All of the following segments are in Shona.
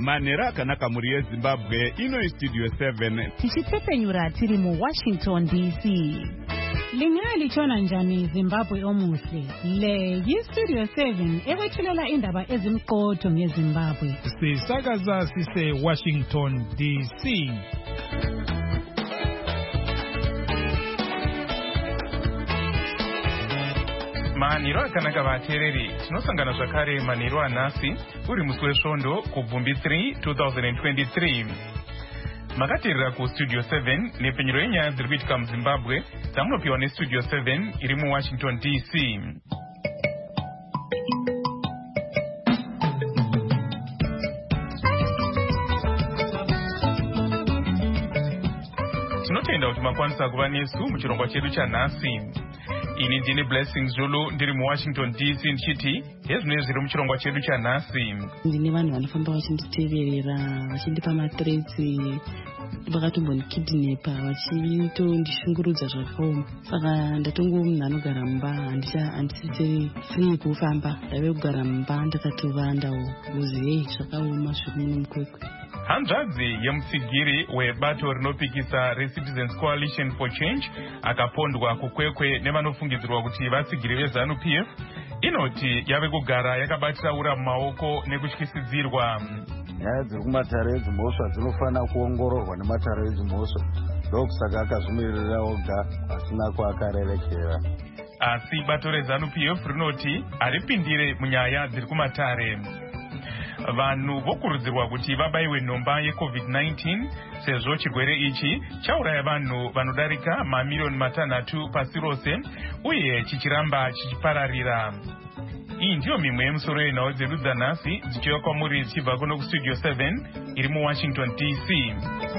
Manera akanaka muri yeZimbabwe ino Studio 7 tichitepenyura tiri mu Washington DC. Lingalitshona njani Zimbabwe omuhle? Le yiStudio 7 ekwethulela indaba ezimqotho ngeZimbabwe. Sisakaza sise Washington DC. Maniro akanaka vateereri, tinosangana zvakare maniro anhasi uri musi wesvondo kubvumbi 3 2023. Makateerera kuStudio 7 nepenyero yenyaya dziri kuitika muZimbabwe dzamunopiwa neStudio 7 iri muWashington DC. Tinotenda kuti makwanisa kuva nesu muchirongwa chedu chanhasi. Ini ndine Blessings Zulu ndiri muWashington DC ndichiti hezvino zviri muchirongwa chedu chanhasi. Ndine vanhu vanofamba vachinditeverera vachindipa mathreats vakatombondikidhinepa vachitondishungurudza zvakaoma. Saka ndatongo munhu anogara mumba handisisiri free kufamba ndave kugara mumba ndakatovandawo kuzi zvakaoma zviri muno mukwekwe. Hanzvadzi yemutsigiri webato rinopikisa reCitizens Coalition for Change akapondwa kukwekwe nevanofungidzirwa kuti vatsigiri veZANU-PF inoti yave kugara yakabatira ura mumaoko nekutyisidzirwa. Nyaya dziri kumatare edzimhosva dzinofana kuongororwa nematare edzimhosva, ndokusaka akazvimirira oga asina kwakarerekera. Asi bato reZANU-PF rinoti haripindire munyaya dziri kumatare. Vanhu vokurudzirwa kuti vabayiwe nhomba yeCovid-19 sezvo chirwere ichi chauraya vanhu vanodarika mamiliyoni 3 pasi rose uye chichiramba chichipararira. Iyi ndiyo mimwe yemusoro yenhau dzedu dzanhasi dzichiuya kwamuri dzichibva kuno kuStudio 7 iri muWashington DC.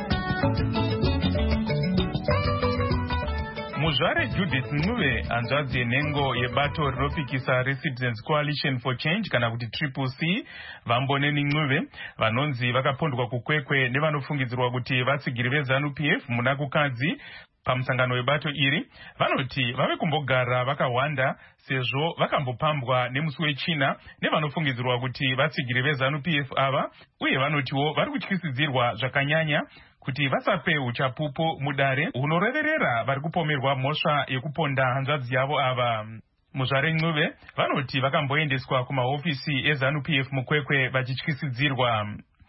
Muzvare Judith Ncube, hanzvadzi yenhengo yebato rinopikisa reCitizens Coalition for Change kana kuti CCC, Vamboneni Ncube, vanonzi vakapondwa kukwekwe nevanofungidzirwa kuti vatsigiri veZANU-PF muna kukadzi pamusangano webato iri, vanoti vave kumbogara vakawanda sezvo vakambopambwa nemusi wechina nevanofungidzirwa kuti vatsigiri veZANU-PF ava, uye vanotiwo vari kutyisidzirwa zvakanyanya kuti vasape uchapupu mudare hunoreverera vari kupomerwa mhosva yekuponda hanzvadzi yavo ava. Muzvare Ncube vanoti vakamboendeswa kumahofisi eZANU-PF mukwekwe vachityisidzirwa.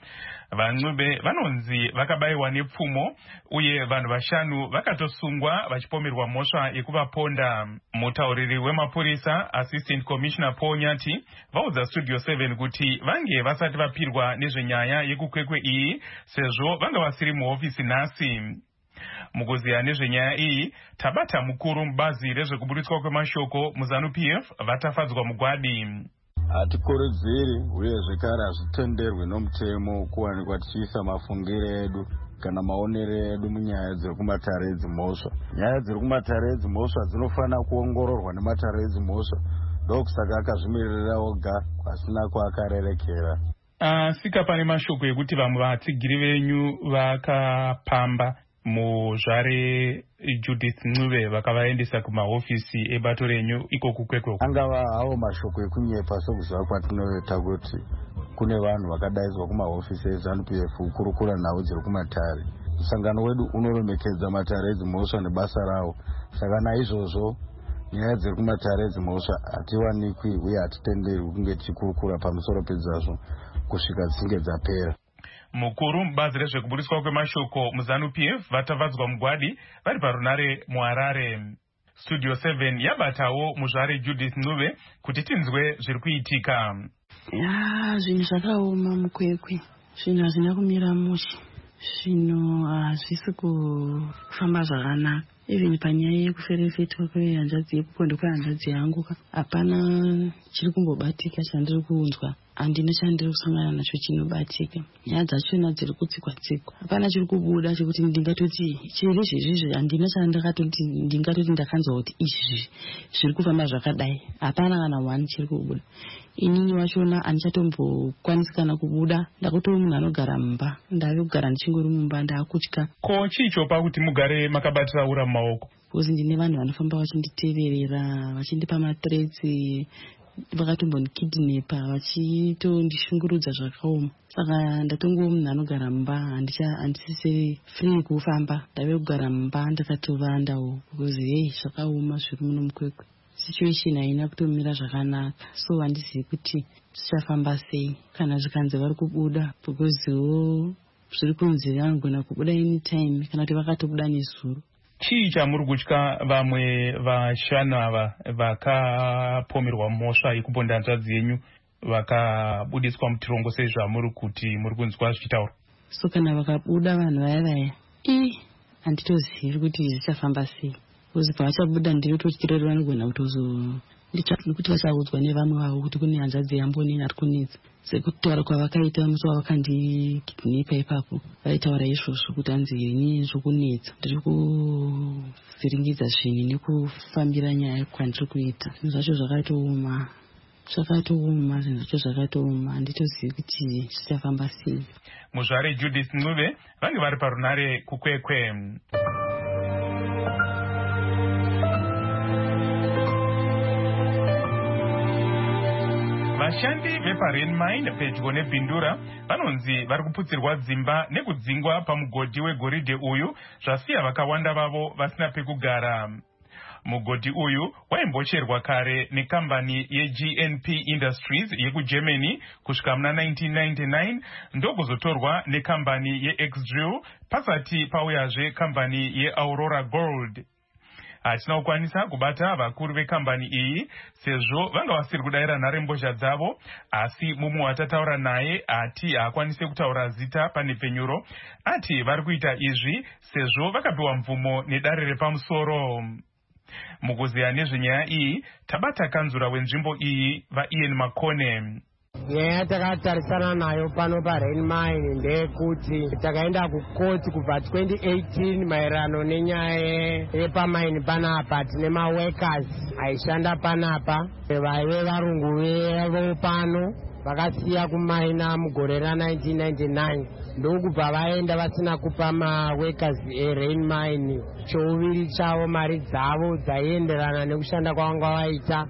VaNcube vanonzi vakabayiwa nepfumo uye vanhu 5 vakatosungwa vachipomerwa mhosva yekuvaponda. Mutauriri wemapurisa Assistant Commissioner Paul Nyati vaudza Studio 7 kuti vange vasati vapirwa nezvenyaya yekukwekwe iyi sezvo vanga vasiri muhofisi nhasi. Mukuziya nezvenyaya iyi, tabata mukuru mubazi rezvekuburitswa kwemashoko muZANU-PF vatafadzwa mugwadi. Hatikurudziri uye zvekare hazvitenderwi nomutemo kuwanikwa tichiisa mafungiro edu kana maonero edu munyaya dziri kumatare edzimhosva. Nyaya dziri kumatare edzimhosva dzinofana kuongororwa nematare edzimhosva, ndokusaka akazvimirira oga asina kwakarerekera. Sika pane mashoko ekuti vamwe vatsigiri venyu vakapamba muzvare Judith Ncube vakavaendesa kumahofisi ebato renyu iko kukwekwe. Angava hawo mashoko ekunyepa sokuziva kwatinoita kuti kune vanhu vakadaidzwa kumahofisi eZANU-PF kukurukura nhau dziri kumatare. Musangano wedu unoremekedza matare edzimhosva nebasa rawo. Saka naizvozvo nyaya dziri kumatare edzimhosva hatiwanikwi uye hatitenderwi kunge tichikurukura pamusoro pedzazvo kusvika dzinge dzapera. Mukuru mubazi rezvekuburitswa kwemashoko muZANU-PF vatavadzwa mugwadi vari parunare muHarare. Studio 7 yabatawo muzvare Judith Ncube kuti tinzwe zviri kuitika. Zvinhu zvakaoma mukwekwe, zvinhu hazvina kumira mushe, zvinhu hazvisi kufamba zvakanaka. Even panyaya yekuferefetwa kwehanzvadzi yekupondwa kwehanzvadzi yangu hapana chiri kumbobatika chandiri kunzwa. Handina chandiri kusangana nacho chinobatika. Nyaya dzachona dziri kutsikwa-tsikwa. Hapana chiri kubuda chekuti ndingatoti chiri izvezvi handina chandakatoti ndingatoti ndakanzwa kuti izvi zviri kufamba zvakadai. Hapana kana wani chiri kubuda. Inini wachona handichatombokwanisi kana kubuda. Ndakutori munhu anogara mumba. Ndave kugara ndichingori mumba ndakutya. Ko chicho pakuti mugare makabatira ura mumaoko? Kuzi ndine vanhu vanofamba vachinditeverera, vachindipa mathreats vakatombondikidhinepa vachitondishungurudza zvakaoma. Saka ndatongowo munhu anogara mumba, handisisiri free kufamba, ndave kugara mumba ndakatovandawo because hei zvakaoma zviri muno mukwekwe. Situation haina kutomira zvakanaka, so handizivi kuti zvichafamba sei kana zvikanzi vari kubuda because zviri kunzi vanogona kubuda anytime kana kuti vakatobuda nezuro. Chii chamuri kutya vamwe vashanu ava vakapomerwa mhosva yekuponda hanzvadzi yenyu vakabudiswa mutirongo sezvamuri kuti muri kunzwa zvichitaura? So kana vakabuda vanhu vaya handitozivi kuti zvichafamba sei, because pavachabuda ndinototyirero vanogona kuti vachaudzwa nevamwe vavo kuti kune hanzvadzi yambonini ari kunetsa. Sekutaura kwavakaita musi wavakandikidhinepa ipapo, vaitaura izvozvo kuti hanzi ini zvokunetsa, ndiri kuvhiringidza zvinhu nekufambira nyaya kwandiri kuita. Zvinhu zvacho zvakatooma, zvinhu zvacho zvakatooma, handitozivi kuti zvichafamba sei. Muzvare Judith Ncube vange vari parunare kukwekwe. Vashandi vepaRenmine pedyo neBhindura vanonzi vari kuputsirwa dzimba nekudzingwa pamugodhi wegoridhe uyu, zvasiya vakawanda vavo vasina pekugara. Mugodhi uyu waimbocherwa kare nekambani yeGNP Industries yekuGermany kusvika muna 1999 ndokuzotorwa nekambani yeXdrill pasati pauyazve kambani yeAurora Gold. Hatina kukwanisa kubata vakuru vekambani iyi sezvo vanga vasiri kudayira nharembozha dzavo, asi mumwe watataura naye ati haakwanise kutaura zita pane penyuro, ati vari kuita izvi sezvo vakapiwa mvumo nedare repamusoro. Mukuziya nezvenyaya iyi tabata kanzura wenzvimbo iyi vaIan Makone. Nyaya takatarisana nayo pano paRenmine ndeyekuti takaenda kukoti kubva 2018 maererano nenyaya yepamaini panapa. Tine maworkers aishanda panapa vaive varungu vevo pano vakasiya kumaina mugore ra1999 ndokubva vaenda vasina kupa maworkers eRenmine chouviri chavo mari dzavo dzaienderana nekushanda kwavanga vaita.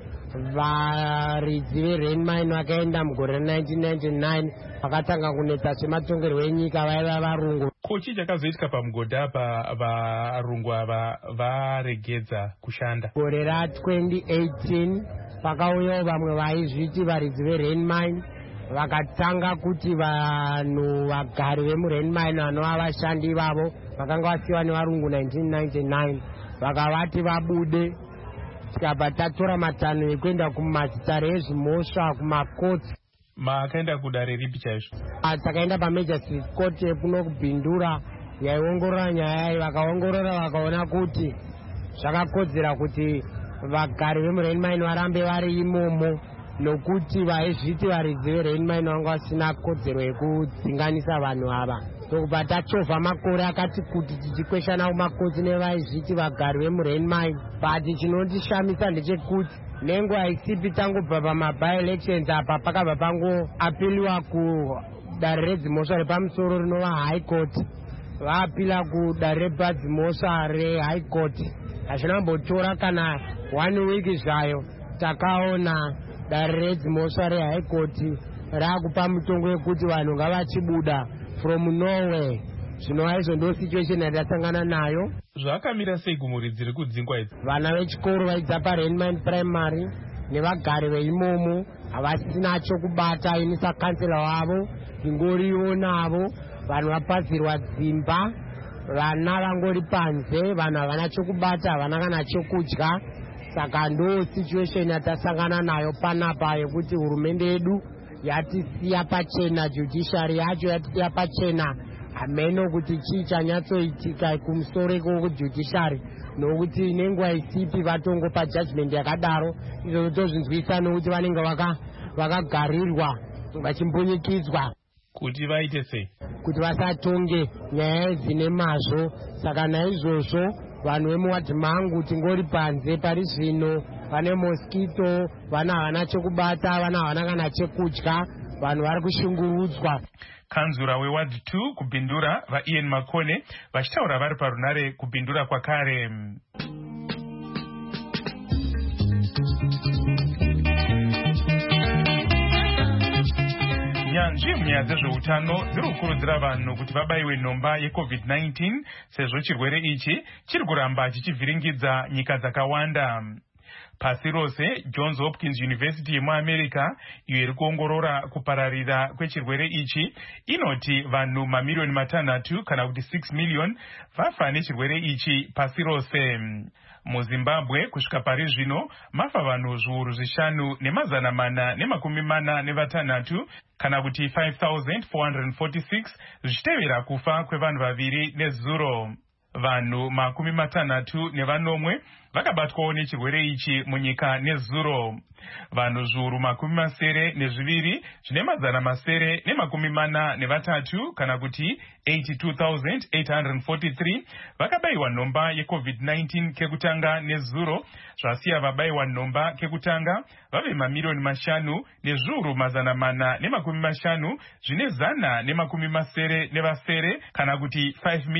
Varidzi veRenmine vakaenda mugore ra1999 vakatanga kunetsa zvematongerwo enyika vaiva varungu. Kochi chakazoitika pamugodhi apa varungu ava varegedza kushanda? Gore ra2018 pakauyawo vamwe vaizviti varidzi veRenmine vakatanga kuti vanhu vagari vemuRenmine vanova vashandi vavo vakanga vasiyiwa nevarungu 1999 vakavati vabude. Tikabva tatora matanho ekuenda kumazitare ezvimhosva kumakoti. Makaenda kudare ripi chaizvo? Takaenda paMajor Street Court kuno kuBhindura yaiongorora nyaya iyi. Vakaongorora vakaona kuti zvakakodzera kuti vagari vemuRenmine varambe vari imomo, nokuti vaizviti varidzi veRenmine vanga vasina kodzero yekudzinganisa vanhu ava. Tokubva tachovha makore akati kuti tichikweshana kumakoti nevaizviti vagari vemuRenmine. But chinondishamisa ndechekuti nenguva isipi tangobva pamaby-elections apa pakabva pangoapiliwa kudare redzimhosva repamusoro rinova High Court. Vaapila kudare repadzimhosva reHigh Court. Hazvinambotora kana 1 week zvayo takaona dare redzimhosva reHigh Court raakupa mutongo wekuti vanhu ngavachibuda from nowhere. Zvinova izvo ndo situation yatasangana nayo. Zvakamira sei kumuridzi rekudzingwa idzi? Vana vechikoro vaibva paRenmine Primary nevagari veimomo havasina chokubata. Inisa kansela wavo ingoriwo navo. Vanhu vapadzirwa dzimba, vana vangori panze, vanhu havana chokubata, havana kana chokudya. Saka ndo situation yatasangana nayo panapa yekuti hurumende yedu yatisiya pachena, judiciary yacho yatisiya pachena. Hameno kuti chii chanyatsoitika kumusoro kwejudiciary, nokuti nenguva isipi vatongopa judgment yakadaro. Izvo tozvinzwisa nokuti vanenge vakagarirwa vachimbunyikidzwa kuti vaite sei, kuti vasatonge nyaya dzine mazvo. Saka naizvozvo vanhu vemuwadi mangu tingori panze pari zvino, vane mosquito, vana havana chokubata, vana havana kana chekudya, vanhu vari kushungurudzwa. Kanzura weWard 2 kuBhindura vaIan Makone vachitaura vari parunare kuBhindura kwakare. nyanzvi munyaya dzezveutano dziri kukurudzira vanhu kuti vabaiwe nhomba yeCovid-19 sezvo chirwere ichi chiri kuramba chichivhiringidza nyika dzakawanda. Pasi rose, Johns Hopkins University yemuAmerica, iyo iri kuongorora kupararira kwechirwere ichi, inoti vanhu mamiliyoni 6 kana kuti 6 million vafa nechirwere ichi pasi rose. MuZimbabwe kusvika pari zvino mafa vanhu zviuru 5,446 kana kuti 5,446 zvichitevera kufa kwevanhu vaviri nezuro. Vanhu 61 vakabatwawo nechirwere ichi munyika nezuro. Vanhu zviuru 72 zvine 943 kana kuti 82,843 vakabayiwa nhomba yeCovid-19 kekutanga nezuro, zvasiya vabayiwa nhomba kekutanga vave mamiliyoni 5 nezviuru 450 zvine 170 kana kuti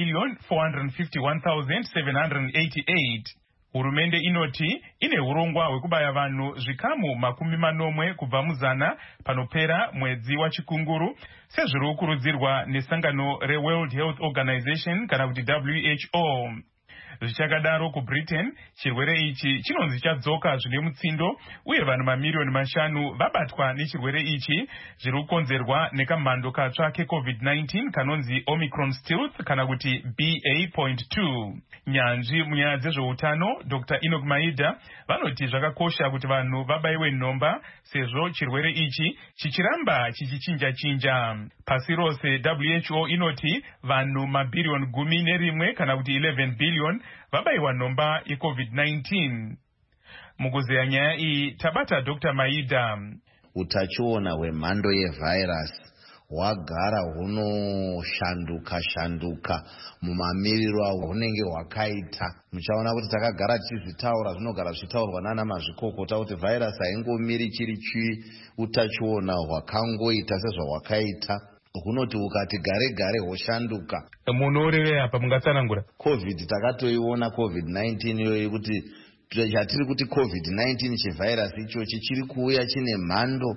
5,451,788. Hurumende inoti ine urongwa hwekubaya vanhu zvikamu 40 kubva muzana panopera mwedzi wachikunguru, sezviri kukurudzirwa nesangano reWorld Health Organization kana kuti WHO. Zvichakadaro kuBritain, chirwere ichi chinonzi chadzoka zvine mutsindo, uye vanhu mamiliyoni 5 vabatwa nechirwere ichi, zviri kukonzerwa nekamhando katsva keCovid-19 kanonzi Omicron Stealth kana kuti BA.2. Nyanzvi munyaya dzezveutano Dr. Enoch Maida vanoti zvakakosha kuti vanhu vabayiwe nhomba sezvo chirwere ichi chichiramba chichichinja-chinja. Pasi rose, WHO inoti vanhu mabhiriyoni 11 kana kuti 11 billion vabayiwa nhomba yeCovid-19. Mukuzeya nyaya iyi tabata Dr. Maida. Utachiona hwemhando yevhairasi hwagara hunoshanduka mumamiriro aho hunenge hwakaita. Muchaona kuti takagara tichizvitaura, zvinogara zvichitaurwa nana mazvikokota kuti vhairasi haingomiri chiri utachiona hwakangoita sezvahwakaita. Hunoti ukati gare hoshanduka. Munoreve apa mungatsanangura? COVID takatoiona COVID-19 iyoyi kuti chatiri kuti COVID-19 chivhairasi ichochi chiri kuuya chine mhando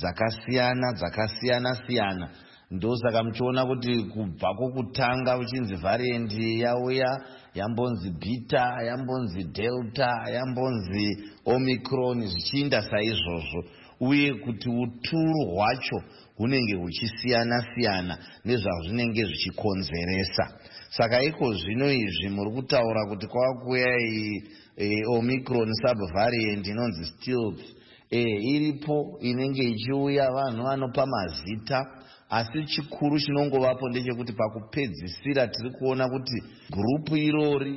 dzakasiyana. Ndosaka muchiona kuti kubva kokutanga uchinzi variant yauya, yambonzi beta, yambonzi delta, yambonzi omicron, zvichiinda saizvozvo, uye kuti uturu hwacho hunenge huchisiyana nezvazvinenge zvichikonzeresa. Saka iko zvino izvi muri kutaura kuti kwakuya Omicron subvariant inonzi Stealth, iripo inenge ichiuya, vanhu vanopa mazita, asi chikuru chinongovapo ndechekuti pakupedzisira tiri kuona kuti gurupu irori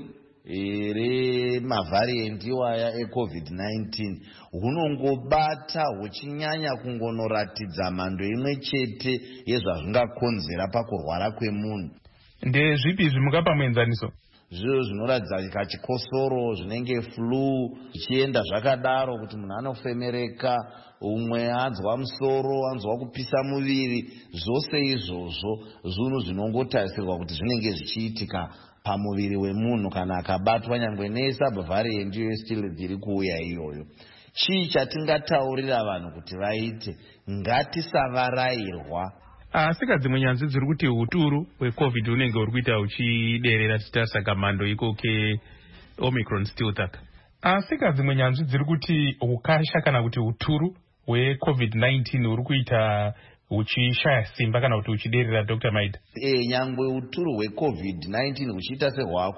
remavhariant iwaya eCovid-19 hunongobata huchinyanya kungonoratidza mhando imwe chete yezvazvingakonzera pakurwara kwemunhu. Ndezvipi zvimungapa muenzaniso? Zviro zvinoratidza kachikosoro, zvinenge flu, zvichienda zvakadaro kuti munhu anofemereka, umwe anzwa musoro, anzwa kupisa muviri, zvose izvozvo zvinhu zvinongotarisirwa kuti zvinenge zvichiitika pamuviri wemunhu kana akabatwa nyangwe nesubvariant yestil iri kuuya iyoyo. Chii chatingataurira vanhu kuti vaite? Ngatisavarairwa. Asika dzimwe nyanzvi dziri kuti uturu hweCovid unenge uri kuita uchiderera tichitarisa kamhando iko keOmicron Stealth. Asika dzimwe nyanzvi dziri kuti ukasha kana kuti uturu hweCovid-19 uri kuita uchishaya simba kana kuti uchiderera, Dr. Maida? Nyangwe uturu hweCovid-19 huchiita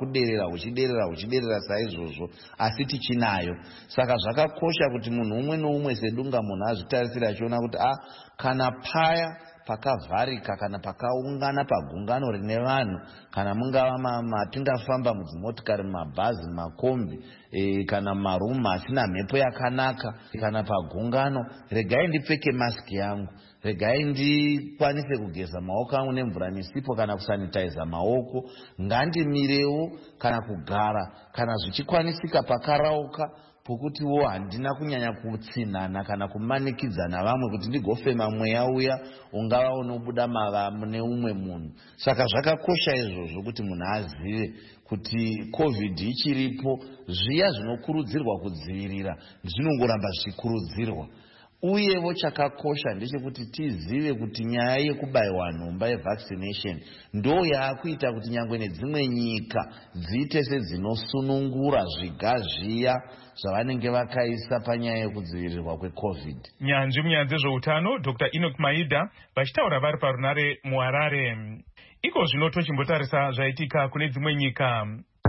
huchiderera saizvozvo, asi tichinayo. Saka zvakakosha kuti munhu umwe noumwe sedunga munhu azvitarisira achiona kuti kana paya pakavharika kana pakaungana pagungano rine vanhu, kana mungava matingafamba mudzimotikari, mabhazi, makombi, kana marumu asina mhepo yakanaka, kana pagungano, regai ndipfeke masiki yangu, regai ndikwanise kugeza maoko angu nemvura nesipo kana kusanitiza maoko, ngandimirewo kana kugara kana zvichikwanisika pakarauka pokutiwo handina kunyanya kutsinhana kana kumanikidzana vamwe kuti ndigofema mweya uya ungava unobuda mune umwe munhu. Saka zvakakosha izvozvo kuti munhu azive kuti COVID ichiripo, zviya zvinokurudzirwa kudzivirira zvinongoramba zvichikurudzirwa. uyewo chakakosha ndechekuti tizive kuti nyaya yekubayiwa nhomba yevaccination ndo yaakuita kuti nyangwe nedzimwe nyika dziite sedzinosunungura zviga zviya zvavanenge vakaisa panyaya yekudzivirirwa kwecovid. Nyanzvi zveutano Dr. Enoch Maida vachitaura vari parunare muHarare. Iko zvino tochimbotarisa zvaitika kune dzimwe nyika.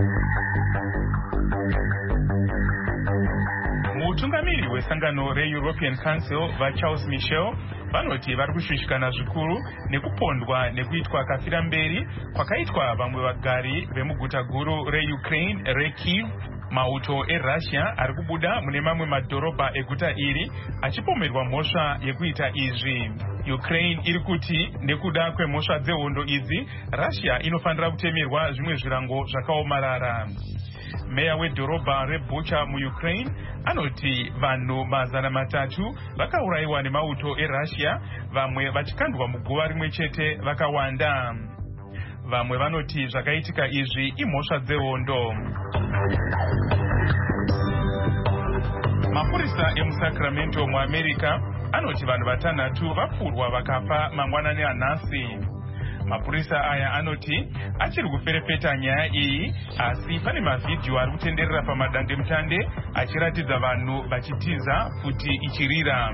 Mutungamiri wesangano reEuropean Council vaCharles Michel vanoti vari kushushikana zvikuru nekupondwa nekuitwa kafira mberi kwakaitwa vamwe vagari vemuguta guru reUkraine reKyiv. Mauto eRussia ari kubuda mune mamwe madhorobha eguta iri achipomerwa mhosva yekuita izvi. Ukraine iri kuti nekuda kwemhosva dzehondo idzi Russia inofanira kutemerwa zvimwe zvirango zvakaomarara. Meya wedhorobha reBucha muUkraine anoti vanhu 300 vakaurayiwa nemauto eRussia, vamwe vachikandwa muguva rimwe chete vakawanda. Vamwe vanoti zvakaitika izvi imhosva dzehondo. Mapurisa emuSacramento muAmerica anoti vanhu 6 vapfurwa vakafa mangwanani anhasi. Mapurisa aya anoti achiri kuferefeta nyaya iyi, asi pane mavhidhiyo ari kutenderera pamadandemutande achiratidza vanhu vachitiza futi ichirira.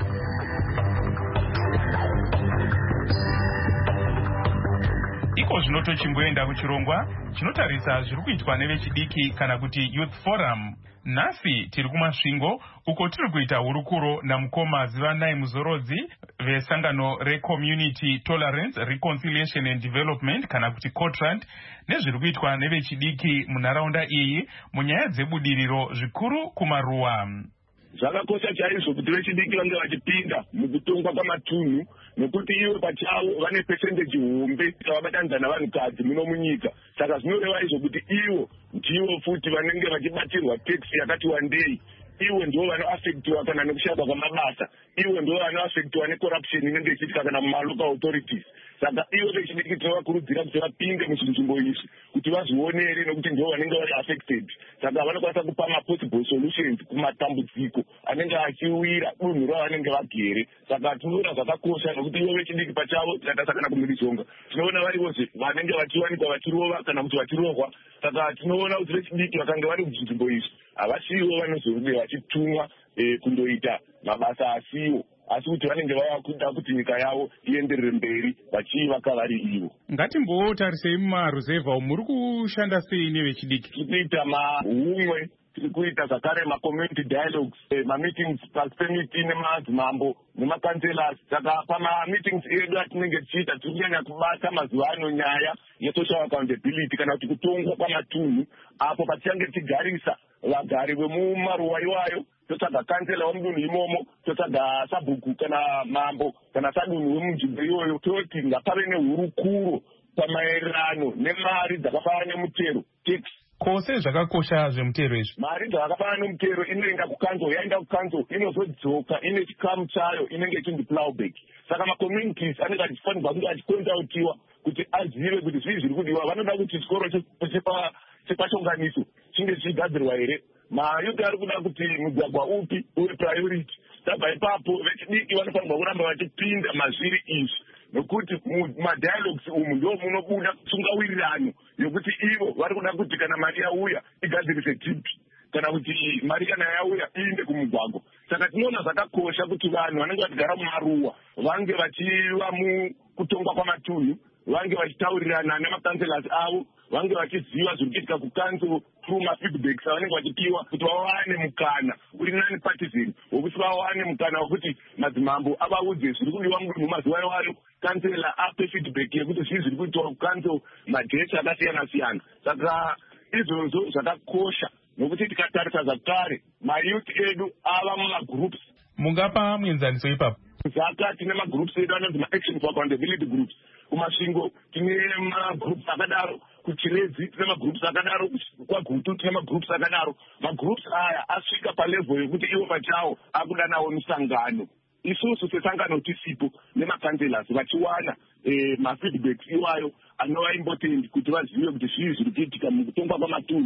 Iko zvino tochimboenda kuchirongwa chinotarisa zviri kuitwa nevechidiki kana kuti Youth Forum. Nhasi tiri kumasvingo uko tiri kuita hurukuro namukoma Zivanai Muzorodzi vesangano reCommunity Tolerance, Reconciliation and Development kana kuti COTRAD nezviri kuitwa nevechidiki munharaunda iyi munyaya dzebudiriro zvikuru kumaruwa. Zvakakosha chaizvo kuti vechidiki vange vachipinda mukutongwa kwamatunhu nekuti ivo pachavo vane percentage hombe dzavabatanidza navanhukadzi muno munyika. Saka zvinoreva izvo kuti ivo ndivo futi vanenge vachibatirwa tax yakati wandei. Ivo ndivo vanoaffectiwa kana nekushayikwa kwamabasa. Ivo ndivo vanoaffectiwa necorruption inenge ichiitika kana mumalocal authorities. Saka ivo vechidiki tinovakurudzira kuti vapinde muzvinzvimbo izvi kuti vazvionere nekuti ndivo vanenge vari affected. Saka vanokwanisa kupa possible solutions kumatambudziko anenge achiwira dunhu ravanenge vagere. Saka tinoona zvakakosha nekuti ivo vechidiki pachavo tikatarisa kana kumhirizhonga tinoona varivozve vanenge vachiwanikwa vachirova kana kuti vachirohwa. Saka tinoona kuti vechidiki vakange vari muzvinzvimbo izvi havasiwo vanozonge vachitumwa kundoita mabasa asiwo, asi kuti vanenge vava kuda kuti nyika yavo ienderere mberi vachivaka vari ivo. Ngatimbotarisei mumaruzevha muri kushanda sei nevechidiki? Tiri kuita maumwe, tiri kuita zvakare macommunity dialogues, mameetings pamiti nemadzimambo nemakanselas. Saka pamameetings edu atinenge tichiita tiri kunyanya kubata mazuva ano nyaya yesocial accountability kana kuti kutongwa kwamatunhu, apo patichange tichigarisa vagari vemumaruwa iwayo, totsvaga kansela wemudunhu imomo, totsvaga sabhuku kana mambo kana sadunhu wemunzvimbo iyoyo, toti ngapave nehurukuro pamaererano nemari dzakafanana nemutero tax. Kose zvakakosha zvemutero izvi. Mari dzakafanana nemutero inoenda kukanzo, yaenda kukanzo inozodzoka ine chikamu chayo inenge ichinzi plowback. Saka macommunities anenge achifanirwa kunge achikontautiwa kuti azive kuti zvii zviri kudiwa. Vanoda kuti chikoro chepashonganiso chinge chichigadzirwa here, mayuti ari kuda kuti mugwagwa upi uve priority. Tabva ipapo vechidiki vanofanirwa kuramba vachipinda mazviri izvi, nokuti mumadialogues umu ndo munobuda tsungawirirano yokuti ivo vari kuda kuti kana mari yauya igadzirise tipi, kana kuti mari kana yauya iinde kumugwagwa. Saka tinoona zvakakosha kuti vanhu vanenge vachigara mumaruwa vange vachiva mukutongwa kwamatunhu, vange vachitaurirana nemakanselas avo, vange vachiziva zviri kuitika kukanzo through mafeedbacks avanenge vachipiwa kuti vawane mukana uri nani partisan wokuti vawane mukana wokuti madzimambo avaudze zviri kudiwa mudunhu mazuva iwayo, kansela ape feedback yekuti zvii zviri kuitwa kukanzo madheti akasiyana siyana. Saka izvozvo zvakakosha nokuti tikatarisa zvakare mayouth edu ava mumagroups. Mungapa muenzaniso ipapo? Zaka tine magroups edu anonzi maaction for accountability groups. Kumasvingo tine magroups akadaro, kuChirezi tine magroups akadaro, kwaGutu tine magroups akadaro. Magroups aya asvika palevel yokuti ivo pachavo akudanawo musangano. Isusu sesangano tisipo nemakanselas vachiwana mafeedbacks iwayo anova important kuti vazive kuti zvii zviri kuitika mukutongwa kwamatunhu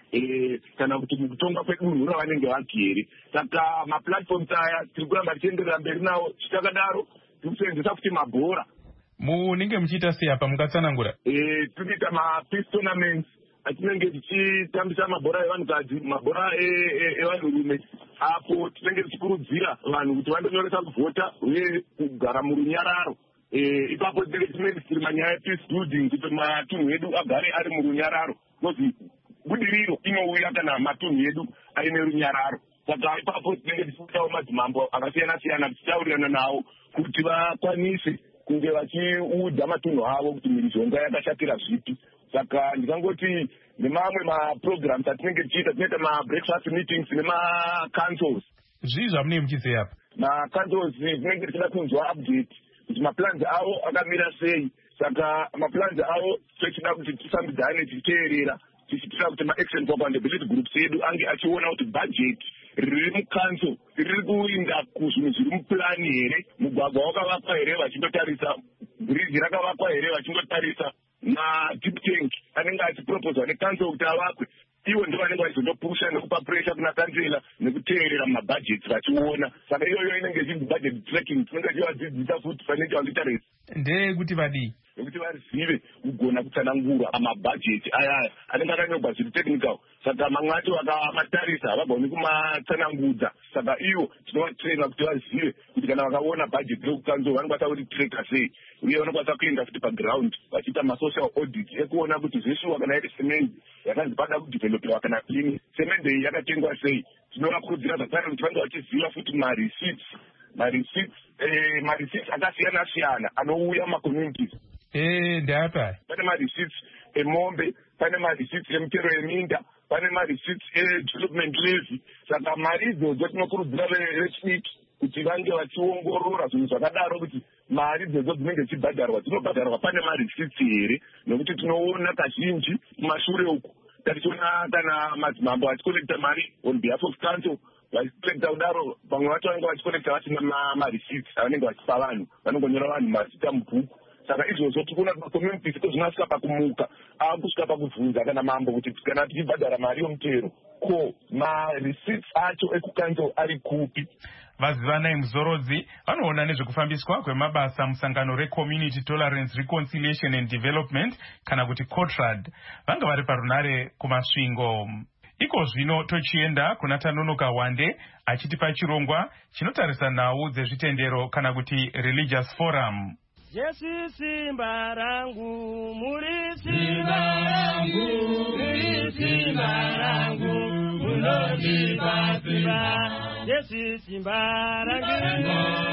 kana kuti mukutonga kwedunhu ravanenge vagere. Saka maplatforms aya tiri kuramba tichienderera mberi nawo chitakadaro tiri kusenzesa futi mabhora. Munenge muchiita sei apa mukatsanangura? Tinoita ma-peace tournaments atinenge tichitambisa mabhora evanhukadzi, mabhora evanhurume, apo tinenge tichikurudzira vanhu kuti vandonyoresa kuvhota uye kugara murunyararo. Ipapo tinenge tichimedisiri manyaya epeace building kuti matunhu edu agare ari murunyararo, because budiriro inouya kana matunhu edu aine runyararo. Saka ipapo tinenge tichitawo madzimambo akasiyana-siyana tichitaurirana nawo kuti vakwanise kunge vachiudza matunhu avo kuti mhirizhonga yakashatira zvipi. Saka ndikangoti nemamwe maprograms atinenge tichiita, tinoita ma-breakfast meetings nema-councils. Zvii zvamunenge muchizei apa? Ma-councils tinenge tichida kunzwa update kuti maplans avo akamira sei. Saka maplans avo tichida kuti tisambidzane tichiteerera, tichitira kuti ma-action for accountability groups edu ange achiona kuti budget riri mucouncil riri kuinda kuzvinhu zviri mupurani here, mugwagwa wakavakwa here vachindotarisa, bridge rakavakwa here vachindotarisa, ma-deep tank anenge achipropozwa necouncil kuti avakwe. Ivo ndo vanenge vachizondopusha nekupa pressure kuna kansela nekuteerera mumabudgets vachiona. Saka iyoyo inenge ichinzi budget tracking, tinenge tichivadzidzisa futi financial literacy. Ndeyekuti vadii? Nekuti vazive kugona kutsanangura mabudget ayaya anenge akanyorwa zviri technical. Saka mamwe acho vakamatarisa havagoni kumatsanangudza. Saka ivo tinovatraina kuti vazive kuti kana vakaona budget rekukanzo vanokwanisa kuti tracker sei, uye vanokwanisa kuenda futi paground vachiita masocial audit ekuona kuti zveshuwa kana iri semende yakanzi pada kudevelopewa kana ini semende iyi yakatengwa sei. Tinovakurudzira zvakare kuti vange vachiziva futi ma-receipts akasiyana-siyana anouya mumacommunities. Ndeapa? Pane ma-receipts emombe, pane ma-receipts emitero yeminda, pane ma-receipts e-development levy. Saka mari idzodzo tinokurudzira vechidiki kuti vange vachiongorora zvinhu zvakadaro kuti mari idzodzo dzinenge dzichibhadharwa dzinobhadharwa pane ma-receipts here, nokuti tinoona kazhinji kumashure uku tatichiona kana madzimambo achikolekta mari on behalf of council vachikolekta kudaro, vamwe vacho vanenge vachikolekta vasina ma-receipts avanenge vachipa vanhu, vanongonyora vanhu mazita mubhuku. Saka izvozvo tikuona kuti macommunities tozvinasvika pakumuka aakusvika pakubvunza kana mambo kuti kana tichibhadhara mari yomutero ko ma-receipts acho ekukanzo ari kupi. Vazivanai Muzorodzi vanoona nezvekufambiswa kwemabasa musangano reCommunity Tolerance Reconciliation and Development kana kuti COTRAD vanga vari parunare kumasvingo. Iko zvino tochienda kuna Tanonoka Wande achitipa chirongwa chinotarisa nhau dzezvitendero kana kuti Religious Forum. Jesu simba rangu, muri simba rangu, muri simba rangu, munonipa simba. Jesu simba rangu.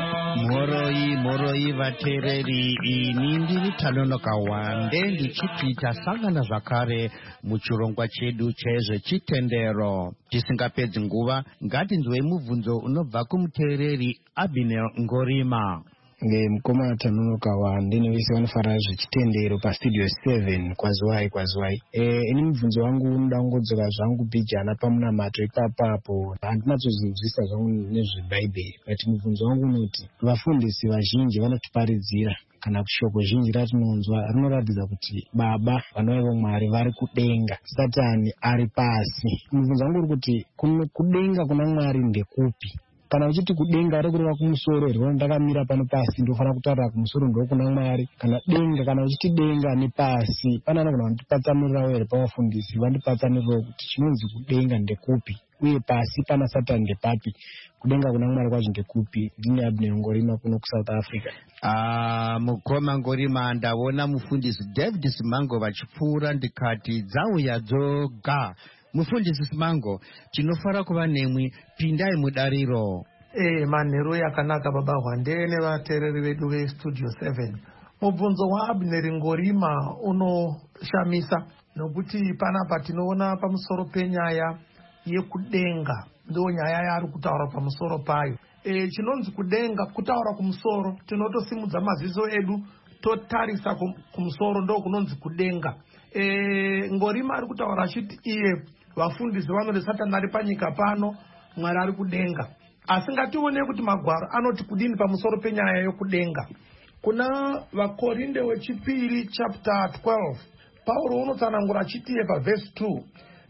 Moroi vatereri, ini ndiri Tanonoka Wande ndichiti tasangana zvakare muchirongwa chedu chezvechitendero. Tisingapedzi nguva, ngatinzwei mubvunzo unobva kumuteereri Abinel Ngorima. Mukoma Tanonoka Wande nevese vanofarira zvechitendero pastudio 7 kwaziwai. Ini mubvunzo wangu unoda kungodzoka zvangu bijana pamunamato ipapapo, handinatozvinzwisa zvangu nezvebhaibheri, but mubvunzo wangu unoti vafundisi vazhinji vanotiparidzira kana kushoko zhinji ratinonzwa rinoratidza kuti baba vanova vomwari vari kudenga, Satani ari pasi. Mubvunzo wangu uri kuti kudenga kuna Mwari ndekupi? Kana uchiti kudenga ari kureva kumusoro here, ndakamira pano pasi ndofanira kutaura kumusoro ndokuna Mwari, kana denga, kana uchiti denga nepasi pane anogona kundipatsanurirawo here pavafundisi vandipatsanurirawo kuti chinonzi kudenga ndekupi uye pasi pana Satani ndepapi, kudenga kuna Mwari kwacho ndekupi? Ndini Abner Ngorima kuno kuSouth Africa. Mukoma Ngorima, ndaona mufundisi David Simango vachipfuura ndikati dzauya dzoga. Mufundisi Simango, tinofara kuva nemwi, pindai mudariro. Manheru yakanaka baba Wande nevateereri vedu vestudio 7. Mubvunzo waAbner Ngorima unoshamisa nokuti panapa tinoona pamusoro penyaya yekudenga, ndo nyaya yaari kutaura pamusoro payo. Chinonzi kudenga, kutaura kumusoro, tinotosimudza maziso edu totarisa kumusoro, ndo kunonzi kudenga. Ngorima ari kutaura achiti iye vafundisi vanoti Satani ari panyika pano, Mwari ari kudenga. Asi ngatione kuti magwaro anoti kudini pamusoro penyaya yokudenga. Kuna vaKorinde wechipiri chapter 12, Pauro unotsanangura achitiye paverse 2,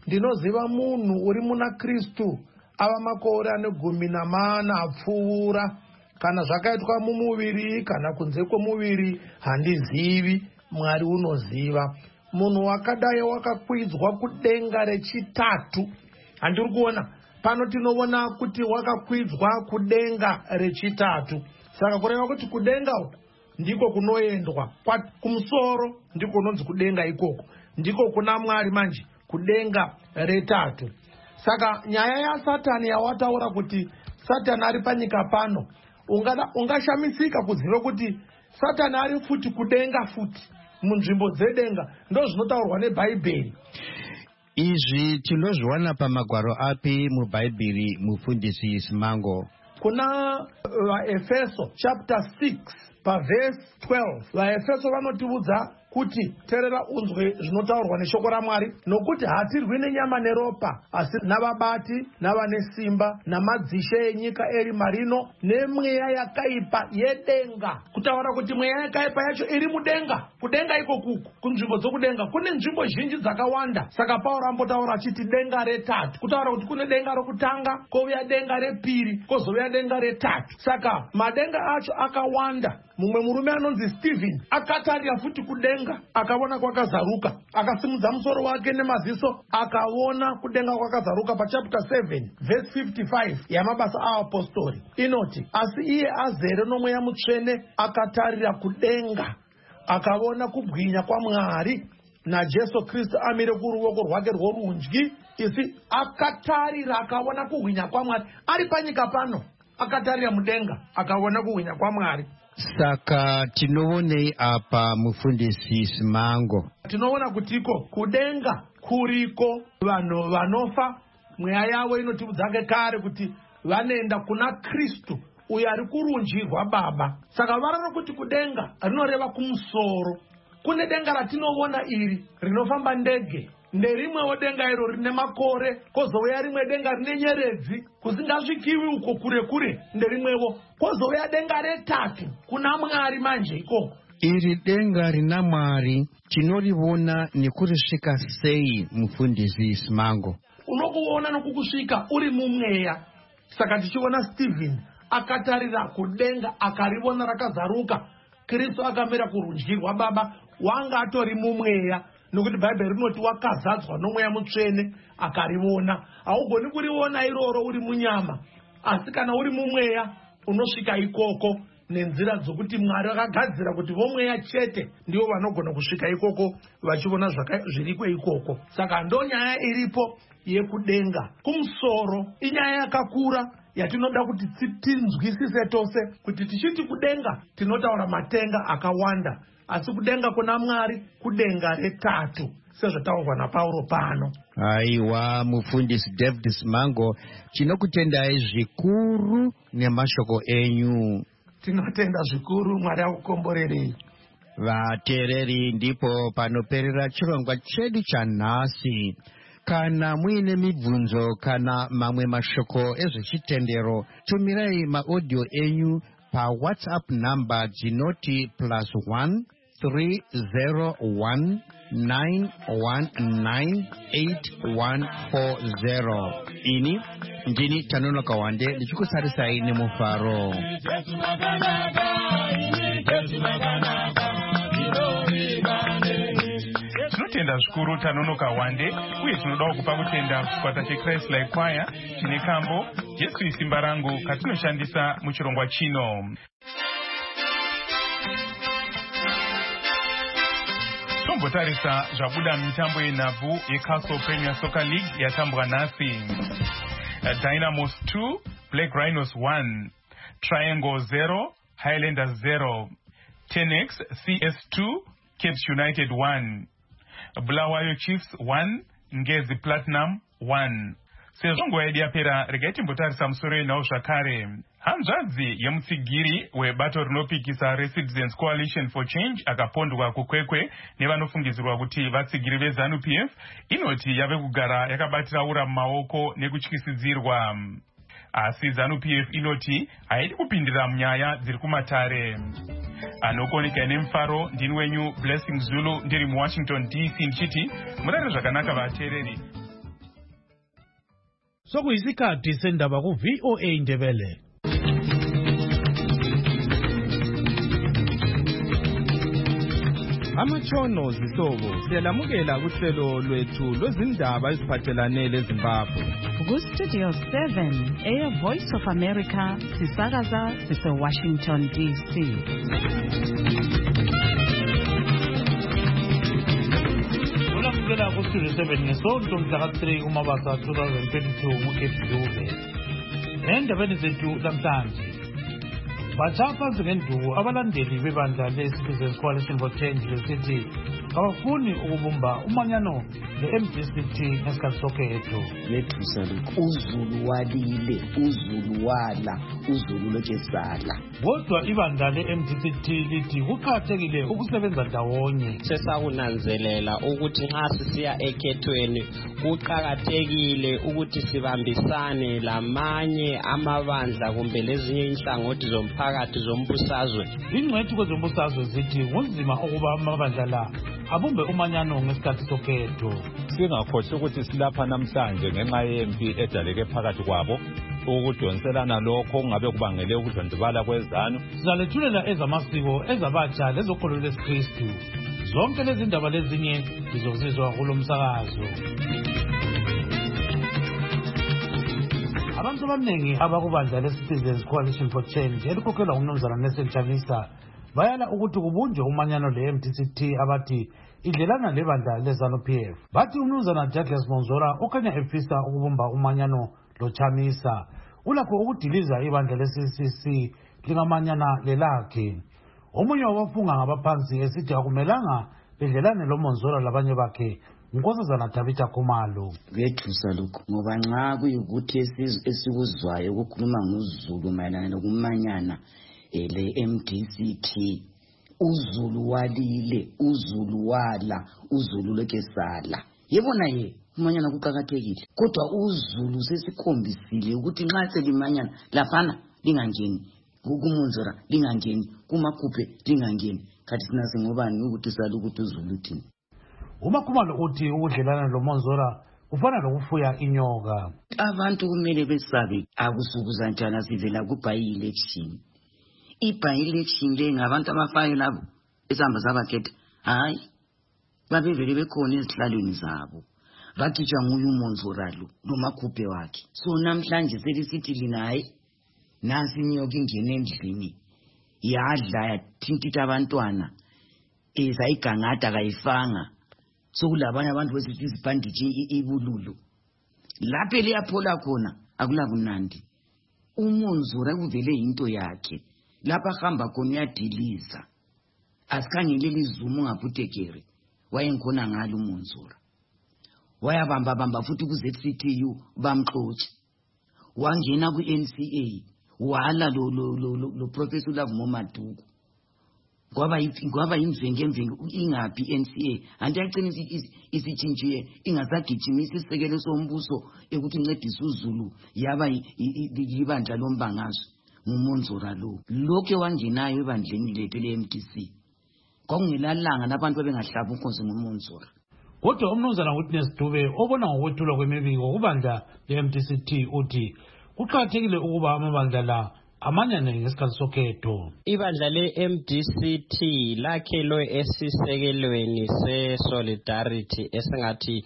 ndinoziva munhu uri muna Kristu ava makore ane 14 apfuura. Kana zvakaitwa mumuviri kana kunze kwomuviri handizivi, Mwari unoziva. Munhu wakadai wakakwidzwa kudenga rechitatu. Handiri kuona pano tinoona kuti wakakwidzwa kudenga rechitatu. Saka kureva kuti kudenga ndiko kunoendwa, kumusoro ndiko kunonzi kudenga ikoko, ndiko kuna Mwari manje, kudenga retatu. Saka nyaya yaSatani yawataura kuti Satani ari panyika pano, ungashamisika kuziva kuti Satani ari futi kudenga futi, munzvimbo dzedenga. Ndo zvinotaurwa neBhaibheri. Izvi tinozviwana pamagwaro api muBhaibheri, mufundisi Simango? Kuna vaEfeso chapter 6 paverse 12. VaEfeso vanotiudza kuti terera unzwe zvinotaurwa neshoko raMwari, nokuti hatirwi nenyama neropa, asi navabati navane simba namadzishe enyika eri marino nemweya yakaipa yedenga. Kutaura kuti mweya yakaipa yacho iri mudenga. Kudenga ikoku, kunzvimbo dzokudenga kune nzvimbo zhinji dzakawanda. Saka Pauro ambotaura achiti denga retatu, kutaura kuti kune denga rokutanga, kouya denga repiri, kozouya denga retatu. Saka madenga acho akawanda. Mumwe murume anonzi Stephen akatarira futi kudenga, akaona kwakazaruka, akasimudza musoro wake nemaziso, akaona kudenga kwakazaruka. Pachapter 7 verse 55 yamabasa aapostoli inoti, asi iye azere nomweya mutsvene akatarira kudenga, akaona kubwinya kwaMwari naJesu Kristu amire kuruoko rwake rworudyi. Isi akatarira akaona kubwinya kwaMwari ari panyika pano, akatarira mudenga akaona kubwinya kwaMwari. Saka tinoonei apa mufundisi Simango? Tinoona kutiko kudenga kuriko vanhu vanofa, mweya yavo inotiudzake kare kuti vanoenda kuna Kristu uyo ari kurudyi rwaBaba. Saka vararo kuti kudenga rinoreva kumusoro. Kune denga ratinoona iri rinofamba ndege, nderimwewo denga iro rine makore, kozouya rimwe denga rine nyeredzi kusingasvikiwi uko kure kure, nderimwewo. Kozouya denga retatu kuna Mwari manje ikoko. Iri denga rina Mwari tinoriona nekurisvika sei, mufundisi Simango? Unokuona nokukusvika uri mumweya. Saka tichiona Stephen akatarira kudenga akarivona rakazaruka, Kristu akamira kurudyi rwaBaba, wanga atori mumweya. Nokuti Bhaibheri rinoti wakazadzwa nomweya mutsvene akarivona. Haugoni kuriona iroro uri munyama, asi kana uri mumweya unosvika ikoko nenzira dzokuti Mwari akagadzira kuti vomweya chete ndivo vanogona kusvika ikoko vachiona zviriko ikoko. Saka ndo nyaya iripo yekudenga kumusoro. Inyaya yakakura yatinoda kuti tinzwisise tose, kuti tichiti kudenga tinotaura matenga akawanda, asi kudenga kuna Mwari kudenga retatu, sezvataurwa naPauro pano. Aiwa, mufundisi David Simango, tinokutendai zvikuru nemashoko enyu. Tinotenda zvikuru, Mwari akukomborerei. Vateereri, ndipo panoperera chirongwa chedu chanhasi. Kana muine mibvunzo kana mamwe mashoko ezvechitendero, tumirai maaudio enyu paWhatsApp namba dzinoti +1 301 919 8140. Ini ndini Tanonoka Wande ndichikusarisai nemufaro. Tinotenda zvikuru Tanonoka Wande, uye tinoda kupa kutenda chikwata cheChrist Life Choir chine kambo Jesu isimba rangu katinoshandisa muchirongwa chino. Tombotarisa zvabuda mitambo yenhabvu yeCastle Premier Soccer League yatambwa nhasi. Dynamos 2, Black Rhinos 1, Triangle 0, Highlanders 0, Tenex CS2, Cape United 1, Bulawayo Chiefs 1, Ngezi Platinum 1. Sezongo yapera regai timbotarisa musoro yenhau zvakare. Hanzvadzi yemutsigiri webato rinopikisa reCitizens Coalition for Change akapondwa kukwekwe nevanofungidzirwa kuti vatsigiri veZANU-PF inoti yave kugara yakabatira ura mumaoko nekutyisidzirwa. Asi ZANU-PF inoti haidi kupindira munyaya dziri kumatare. Anokoneka nemufaro ndini wenyu Blessing Zulu ndiri muWashington DC ndichiti murare zvakanaka vateereri. Sokuyisikhathi sendaba ku VOA Indebele. Amatshono zihlobo siyalamukela kuhlelo lwethu lwezindaba eziphathelane leZimbabwe. Ku-Studio 7 Voice of America sisakaza sise-Washington DC. Ulamukela ku-Studio 7 ngesonto mhla ka-3 kuMabasa 2022 nguKeduve. Endabeni zethu namhlanje bachapha ngenduku abalandeli bebandla le-Citizens Coalition for Change lesithi abafuni ukubumba umanyano le-MDCT ngesikhathi sokhetho. Lethusa uzulu walile, uzulu wala, uzulu lokesala. Kodwa ibandla le-MDCT lithi kuqakathekile ukusebenza ndawonye. Sesakunanzelela ukuthi nxa sisiya ekhethweni kuqakathekile ukuthi sibambisane lamanye amabandla kumbe lezinye inhlangothi zomphakathi zombusazwe. Ingcwethi kwezombusazwe zithi kunzima ukuba amabandla la abumbe umanyano ngesikhathi sokhetho. Singakhohlwa ukuthi silapha namhlanje ngenxa yempi edaleke phakathi kwabo ukudonselana lokho kungabe kubangele ukudlondlobala kwezanu. Sizalethulela ezamasiko ezabatsha lezokholo lesiKristu. Zonke lezi ndaba lezinye zizozizwa kulo msakazo. Abantu abaningi abakubandla le-Citizens Coalition for Change elikhokhelwa nguMnumzana Nelson Chamisa bayala ukuthi kubunjwe umanyano le-MDCT abathi idlelana lebandla le-ZANU-PF. Bathi uMnumzana Douglas Monzora okhanya efisa ukubumba umanyano loChamisa ulakho ukudiliza ibandla le-CCC lingamanyana lelakhe. Omunye wabafunga ngabaphansi esithi akumelanga bedlelane loMonzora labanye bakhe uNkosazana Tabitha Khumalo. Kuyethusa lokho ngoba nxa kuyukuthi esikuzwayo ukukhuluma ngoZulu mayelana nokumanyana le-MDCT, uzulu walile, uzulu wala, uzulu lokesala. Yebona ye umanyana kuqakathekile, kodwa uzulu sesikhombisile ukuthi nxa selimanyana laphana lingangeni, kuMonzora lingangeni, kuMakhuphe lingangeni. Khathi sina singobani ukuthi sala ukuthi uzulu uthini? uMakhumalo uthi ukudlelana loMonzora kufana lokufuya inyoka. Abantu kumele besabe akusukuza njana sivela ku-by-election. I-by-election le ngabantu abafayo labo esihamba sabakhetha, hayi babevele bekhona ezihlalweni zabo bakhitshwa nguye uMonzora lo noMakhuphe wakhe. So namhlanje selisithi lina hayi nansi inyoka ingene endlini yadla yathintitha abantwana ezayigangada kayifanga. Sokulabanye abantu besithi izibhanditshi ibululu lapho liyaphola khona akulakunandi. uMonzora kuvele into yakhe lapha hamba khona uyadiliza. Asikhangele izumo ngaphutekere wayenkhona ngalo uMonzora. Wayabamba futhi ku-ZCTU bamxotshe. Wangena ku-NCA wala lo Professor Love Maduku. Kwaba imvenge ingaphi NCA anti yaqinisa isitshintshiye ingasagijimisa isisekelo sombuso ekuthi incedise uZulu yaba ibandla lombangazwe nguMonzora lo. Lokho wangenayo ebandleni lethu le-MDC kwakungelalanga nabantu bengahlaba unkonzo nguMonzora. Kodwa uMnumzana Witness Dube obona ngokwethulwa kwemibiko kubandla le-MDCT uthi kuqakathekile ukuba amabandla la amanyane ngesikhathi sokhetho. Ibandla le-MDCT lakhelwe esisekelweni se-solidarity esingathi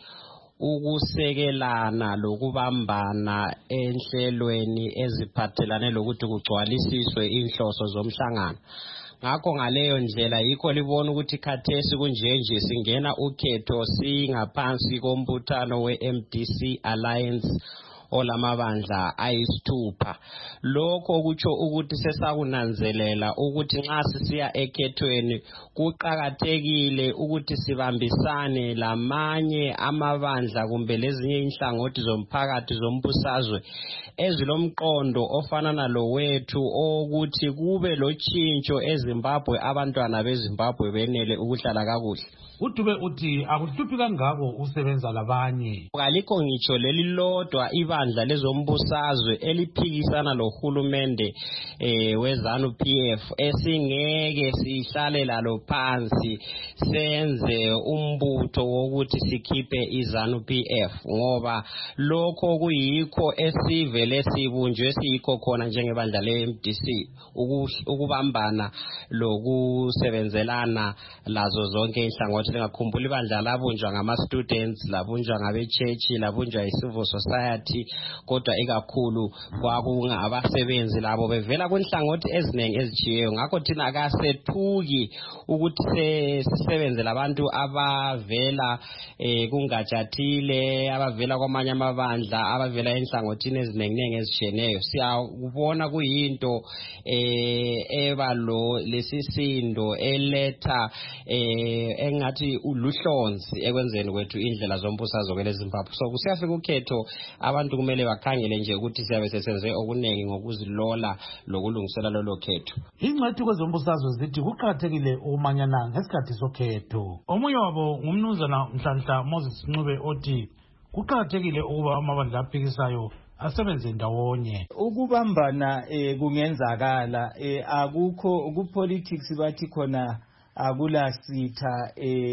ukusekelana lokubambana enhlelweni eziphathelane lokuthi kugcwalisiswe inhloso zomhlangano. Ngakho ngaleyo ndlela yikho libona ukuthi khathesi kunjenje singena ukhetho singaphansi kombuthano we-MDC Alliance olamabandla ayisithupha. Lokho kutsho ukuthi sesakunanzelela ukuthi nxa sisiya ekhethweni kuqakathekile ukuthi sibambisane lamanye amabandla kumbe lezinye inhlangothi zomphakathi zombusazwe ezilomqondo ofanana lowethu ukuthi kube lotshintsho eZimbabwe, abantwana beZimbabwe benele ukuhlala kakuhle. uDube uthi akuhluphi kangako usebenza labanye. Kalikho ngitsho leli lodwa ibandla lezombusazwe eliphikisana lohulumende wezanu PF esingeke sihlale lalo phansi senze umbutho wokuthi sikhiphe izanu PF ngoba lokho kuyikho esivele sibunjwe siyikho khona njengebandla leMDC ukubambana lokusebenzelana lazo zonke inhlangothi. Ngakhumbula ibandla labunjwa ngama-students, labunjwa ngabe-church, labunjwa yi-civil society, kodwa ikakhulu kwakungabasebenzi labo bevela kwinhlangothi eziningi ezitshiyeyo. Ngakho thina akasethuki ukuthi sisebenze labantu abavela kungajathile, abavela kwamanye amabandla, abavela enhlangothini eziningi ezitshiyeneyo. Siyakubona kuyinto ebalo lesisindo eletha engathi uluhlonzi ekwenzeni kwethu indlela zombusazwe kweleZimbabwe. So kusiyafika ukhetho abantu kumele bakhangele nje ukuthi siyabe sesenze okuningi ngokuzilola lokulungisela lolo khetho. Ingxethi kwezombusazwe zithi kuqakathekile ukumanyana ngesikhathi sokhetho. Omunye wabo ngumnumzana Mhlanhla Moses Ncube othi kuqakathekile ukuba amabandla aphikisayo asebenze ndawonye. Ukubambana kungenzakala akukho ku-politics bathi khona akulasitha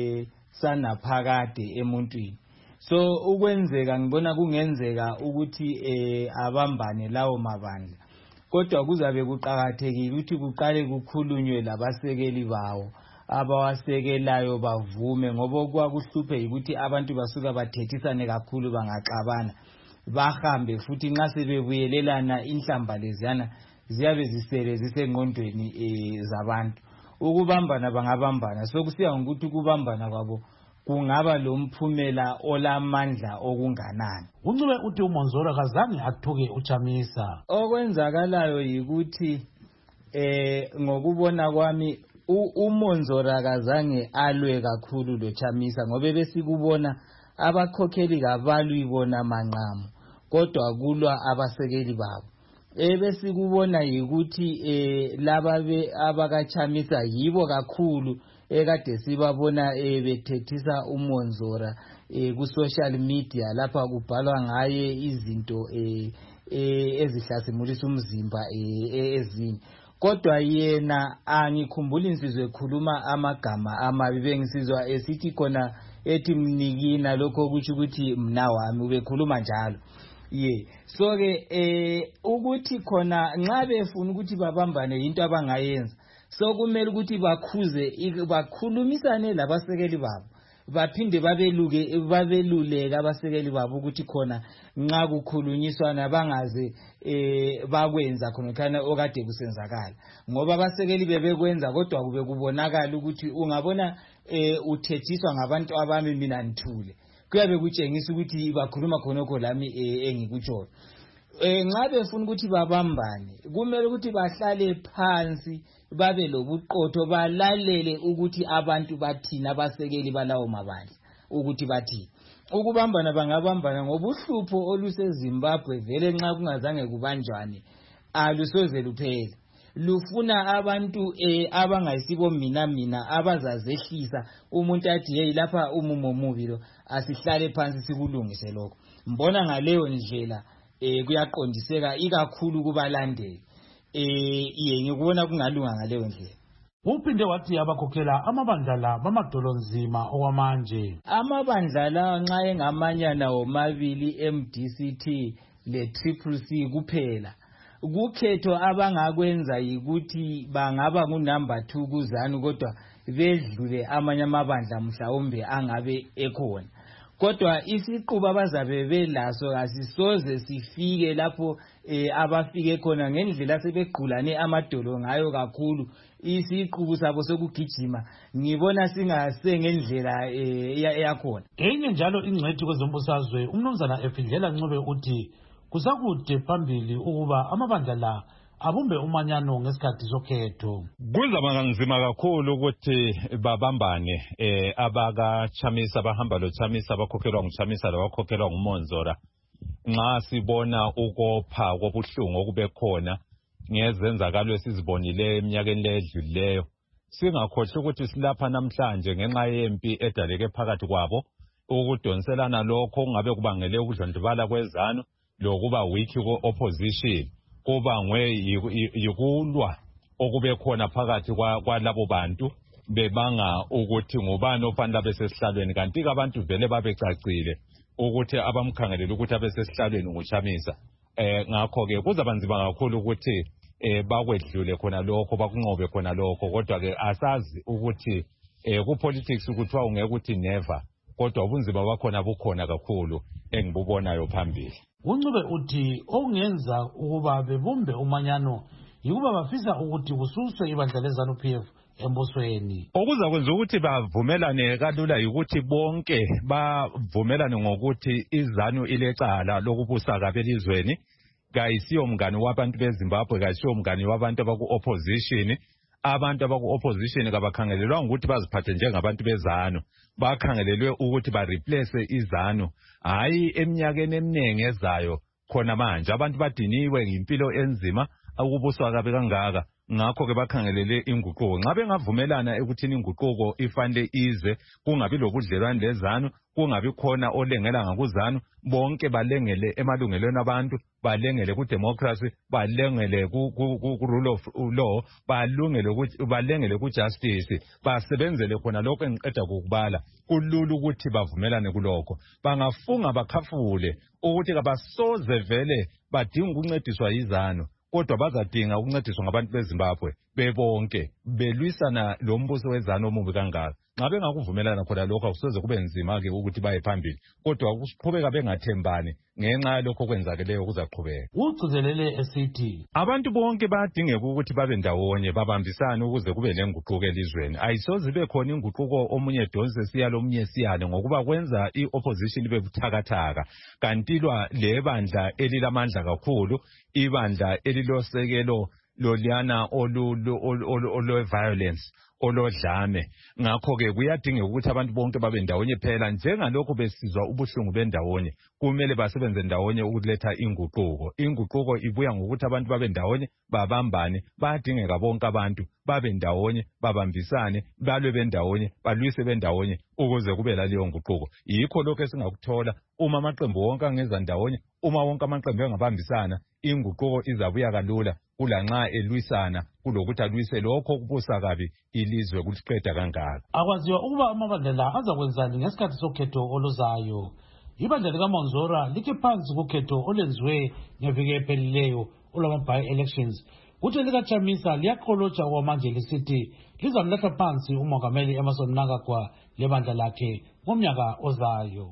sanaphakade emuntwini. So ukwenzeka ngibona kungenzeka ukuthi abambane lawo mabandla. Kodwa kuzabe kuqakathekile ukuthi kuqale kukhulunywe labasekeli bawo abawasekelayo bavume ngoba kwakuhluphe ukuthi abantu basuka bathethisane kakhulu bangaxabana bahambe futhi nxa sebebuyelelana inhlamba leziyana ziyabe zisele zisengqondweni zabantu. Ukubambana bangabambana, so kusiya ngokuthi ukubambana kwabo kungaba lomphumela olamandla okunganani. Uncube uthi uMonzora kazange athuke uChamisa. Okwenzakalayo yikuthi ngokubona kwami uMonzora kazange alwe kakhulu loChamisa ngoba besikubona abakhokheli kabalwi bona manqamu kodwa kulwa abasekeli babo. Besikubona yikuthi laba abakaChamisa yibo kakhulu ekade sibabona bethethisa uMonzora ku social media lapha kubhalwa ngaye izinto ezihlasimulisa umzimba ezini. Kodwa yena angikhumbuli insizwe ekhuluma amagama amabi bengisizwa esithi khona ethi mnikina lokho kuthi ukuthi mna wami ubekhuluma njalo. So ke ukuthi khona nxa befuna ukuthi babambane into abangayenza so kumele ukuthi bakhulumisane labasekeli babo baphinde babeluleka abasekeli babo ukuthi khona nxa kukhulunyiswana bangaze bakwenza khona kana okade kusenzakala ngoba abasekeli bebekwenza kodwa kube kubonakala ukuthi ungabona uthethiswa ngabantu abami mina nthule kuyabe kutshengisa ukuthi bakhuluma khonokho lami engikutshoyo. Nxa befuna ukuthi babambane kumele ukuthi bahlale phansi babe lobuqotho balalele ukuthi abantu bathina abasekeli balawo mabandla ukuthi bathini. Ukubambana bangabambana ngobuhlupho oluseZimbabwe vele nxa kungazange kubanjwane alusoze luphele. Lufuna abantu abangayisibo mina abazazehlisa umuntu athi hey lapha umumo mubi lo asihlale phansi sikulungise lokho. Mbona ngaleyo ndlela kuyaqondiseka ikakhulu kubalandeli. Ngikubona kungalunga ngaleyo ndlela. Uphinde wathi abakhokhela amabandla la bamadolonzima okwamanje. Amabandla la nxa engamanyana omabili MDCT le Triple C kuphela. Kukhetho abangakwenza yikuthi bangaba ngunumber 2 kuzanu kodwa bedlule amanye amabandla mhlawumbe angabe ekhona. Kodwa isiqubu abazabe belaso asisoze sifike lapho abafike khona ngendlela sebequlane amadolo ngayo kakhulu. Isiqubu sabo sokugijima ngibona singasengendlela yakhona. Enye njalo ingcwethi kwezombusazwe umnumzana Efindlela Ncube uthi kusakude phambili ukuba amabandla la abumbe umanyano ngesikhathi sokhetho. Kuzaba nzima kakhulu ukuthi babambane abakaChamisa bahamba loChamisa abakhokhelwa nguChamisa labakhokhelwa nguMonzora. Nxa sibona ukopha kobuhlungu okube khona ngezenzakalo esizibonile eminyakeni ledlulileyo singakhohlwa ukuthi silapha namhlanje ngenxa yempi edaleke phakathi kwabo ukudonselana lokho kungabe kubangele ukudlondlobala kwezanu lokuba weak opposition kubangwe yikulwa okube khona phakathi kwalabo bantu bebanga ukuthi ngubani ofanele besesihlalweni kanti abantu vele babecacile ukuthi abamkhangelela ukuthi abesesihlalweni nguChamisa. Ngakho ke kuzabanzima kakhulu ukuthi bakwedlule khona lokho bakunqobe khona lokho kodwa ke asazi ukuthi ku politics ukuthiwa ungeke ukuthi never kodwa ubunzima bakhona bukhona kakhulu engibubonayo phambili. uNcube uthi okungenza ukuba bebumbe umanyano yikuba bafisa ukuthi kususwe ibandla leZANU-PF embusweni. Okuzakwenza ukuthi bavumelane kalula ukuthi bonke bavumelane ngokuthi iZANU ilecala lokubusa kabelizweni kayisiyo mngani wabantu beZimbabwe kayisiyo mngani wabantu abaku-opposition. Abantu abaku-opposition kabakhangelelwa ukuthi baziphathe njengabantu beZANU, bakhangelelwe ukuthi bareplace iZANU. Hayi eminyakeni eminingi ezayo khona manje abantu badiniwe ngempilo enzima ukubuswa kabe kangaka. Ngakho ke bakhangelele inguquko. Nxa bengavumelana ekuthini inguquko ifanele ize kungabi lokudlelwane leZANU, kungabi khona olengela ngakuZANU, bonke balengele emalungelweni abantu, balengele ku democracy, balengele ku rule of law, balengele ku justice, basebenzele khona lokho engiqeda ukubala. Kulula ukuthi bavumelane kulokho. Bangafunga bakhafule ukuthi kabasoze vele badinga ukuncediswa yiZANU. Kodwa bazadinga ukuncediswa ngabantu beZimbabwe bebonke belwisana lo mbuso weZANU omubi kangaka. Nxa bengakuvumelana khona lokho akusoze kube nzima ke ukuthi baye phambili. Kodwa ukuqhubeka bengathembani ngenxa yalokho kwenzakeleyo kuzaqhubeka. Ugcizelele esithi abantu bonke bayadingeka ukuthi babe ndawonye babambisane ukuze kube lenguquko elizweni. Ayisoze ibe khona inguquko omunye donse siyalo omunye siyane ngokuba kwenza iopposition ibe buthakathaka. Kantilwa lebandla elilamandla kakhulu, ibandla elilosekelo loliyana olo violence olodlame. Ngakho ke kuyadingeka ukuthi abantu bonke babe ndawonye phela njengalokho besizwa ubuhlungu bendawonye kumele basebenze ndawonye ukuletha inguquko. Inguquko ibuya ngokuthi abantu babe ndawonye babambane, bayadingeka bonke abantu babe ndawonye babambisane, balwe bendawonye, balwise bendawonye ukuze kube laleyo nguquko. Yikho lokho esingakuthola uma amaqembu wonke angeza ndawonye, uma wonke amaqembu engabambisana, inguquko izabuya kalula kulanxa elwisana kulokuthi alwise lokho okubusa kabi ilizwe kuliqeda kangaka. Akwaziwa ukuba amabandla la azakwenzani ngesikhathi sokhetho oluzayo. Ibandla likaMonzora likhe phansi kukhetho olwenziwe ngeviki ephelileyo olwama-by-elections. Kuthi likaChamisa liyaqolotsha okwamanje lisithi lizamlahla phansi umongameli Emmerson Mnangagwa lebandla lakhe ngomnyaka ozayo.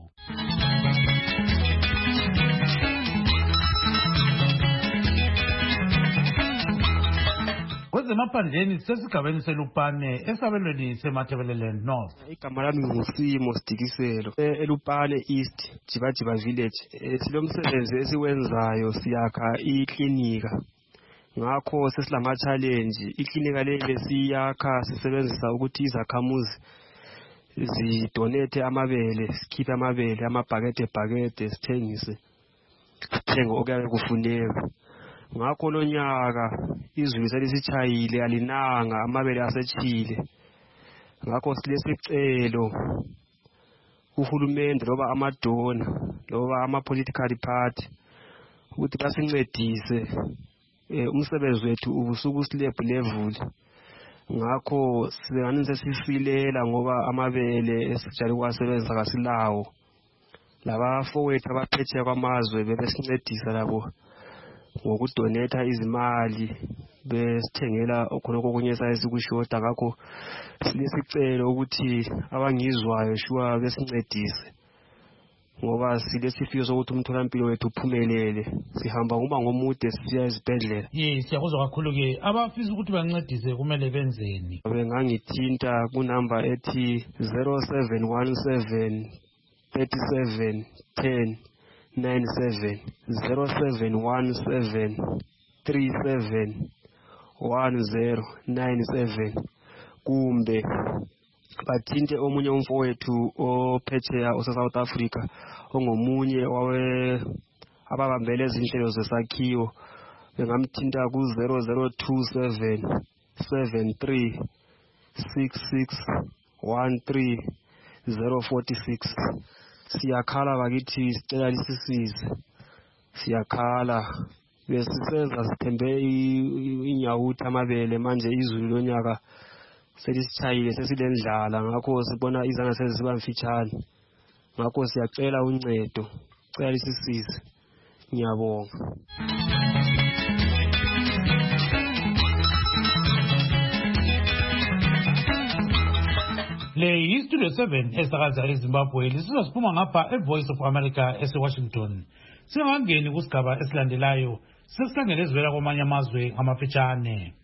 Kwezemaphandleni sesigabeni seLupane esabelweni seMatabeleland North. Igama lami nguSimo Sidikiselo eLupane East Jibajiba Village. Silomsebenzi esiwenzayo siyakha iklinika. Ngakho sesilama challenge. Iklinika le besiyakha sisebenzisa ukuthi izakhamuzi zidonate amabele, sikhiphe amabele amabhakede sithengise. Sithenga okuyabe kufuneka. Ngakho lonyaka izulu selisitshayile alinanga amabele asechile. Ngakho silesicelo uhulumende loba amadona loba ama-political party ukuthi basincedise umsebenzi wethu ubusuku slab level. Ngakho singani sesisilela ngoba amabele esijale kwasebenzisa kasilawo. Laba fowethu abaphetsheya kwamazwe bebesincedisa labo ngokudonate izimali besithengela khonoko okunye sayezikushoda. Ngakho silesicelo ukuthi abangizwayo shuwa besincedise ngoba silesifiso sokuthi umtholampilo wethu uphumelele. Sihamba ngoba ngomude siya ezibhedlela. Siyakuzwa kakhulu ke abafisa ukuthi bancedise kumele benzeni. Bengangithinta kunamba ethi 0717 37 10 97 0717 37 1097 kumbe bathinte omunye umfowethu ophetsheya oseSouth Africa ongomunye ababambele izinhlelo zesakhiwo. Bengamthinta ku 0027 73 066 siyakhala bakithi sicela lisisize siyakhala besisenza sithembe inyawuthi amabele manje izulu lonyaka selisithayile sesilendlala ngakho sibona izanga seziba mfitshane ngakho siyacela uncedo cela lisisize ngiyabonga. Le yiStudio 7 esakaza eZimbabwe lisizwa siphuma ngapha eVoice of America eseWashington. Singangeni kusigaba esilandelayo sesikhangele ezivela kwamanye amazwe ngamafitshane.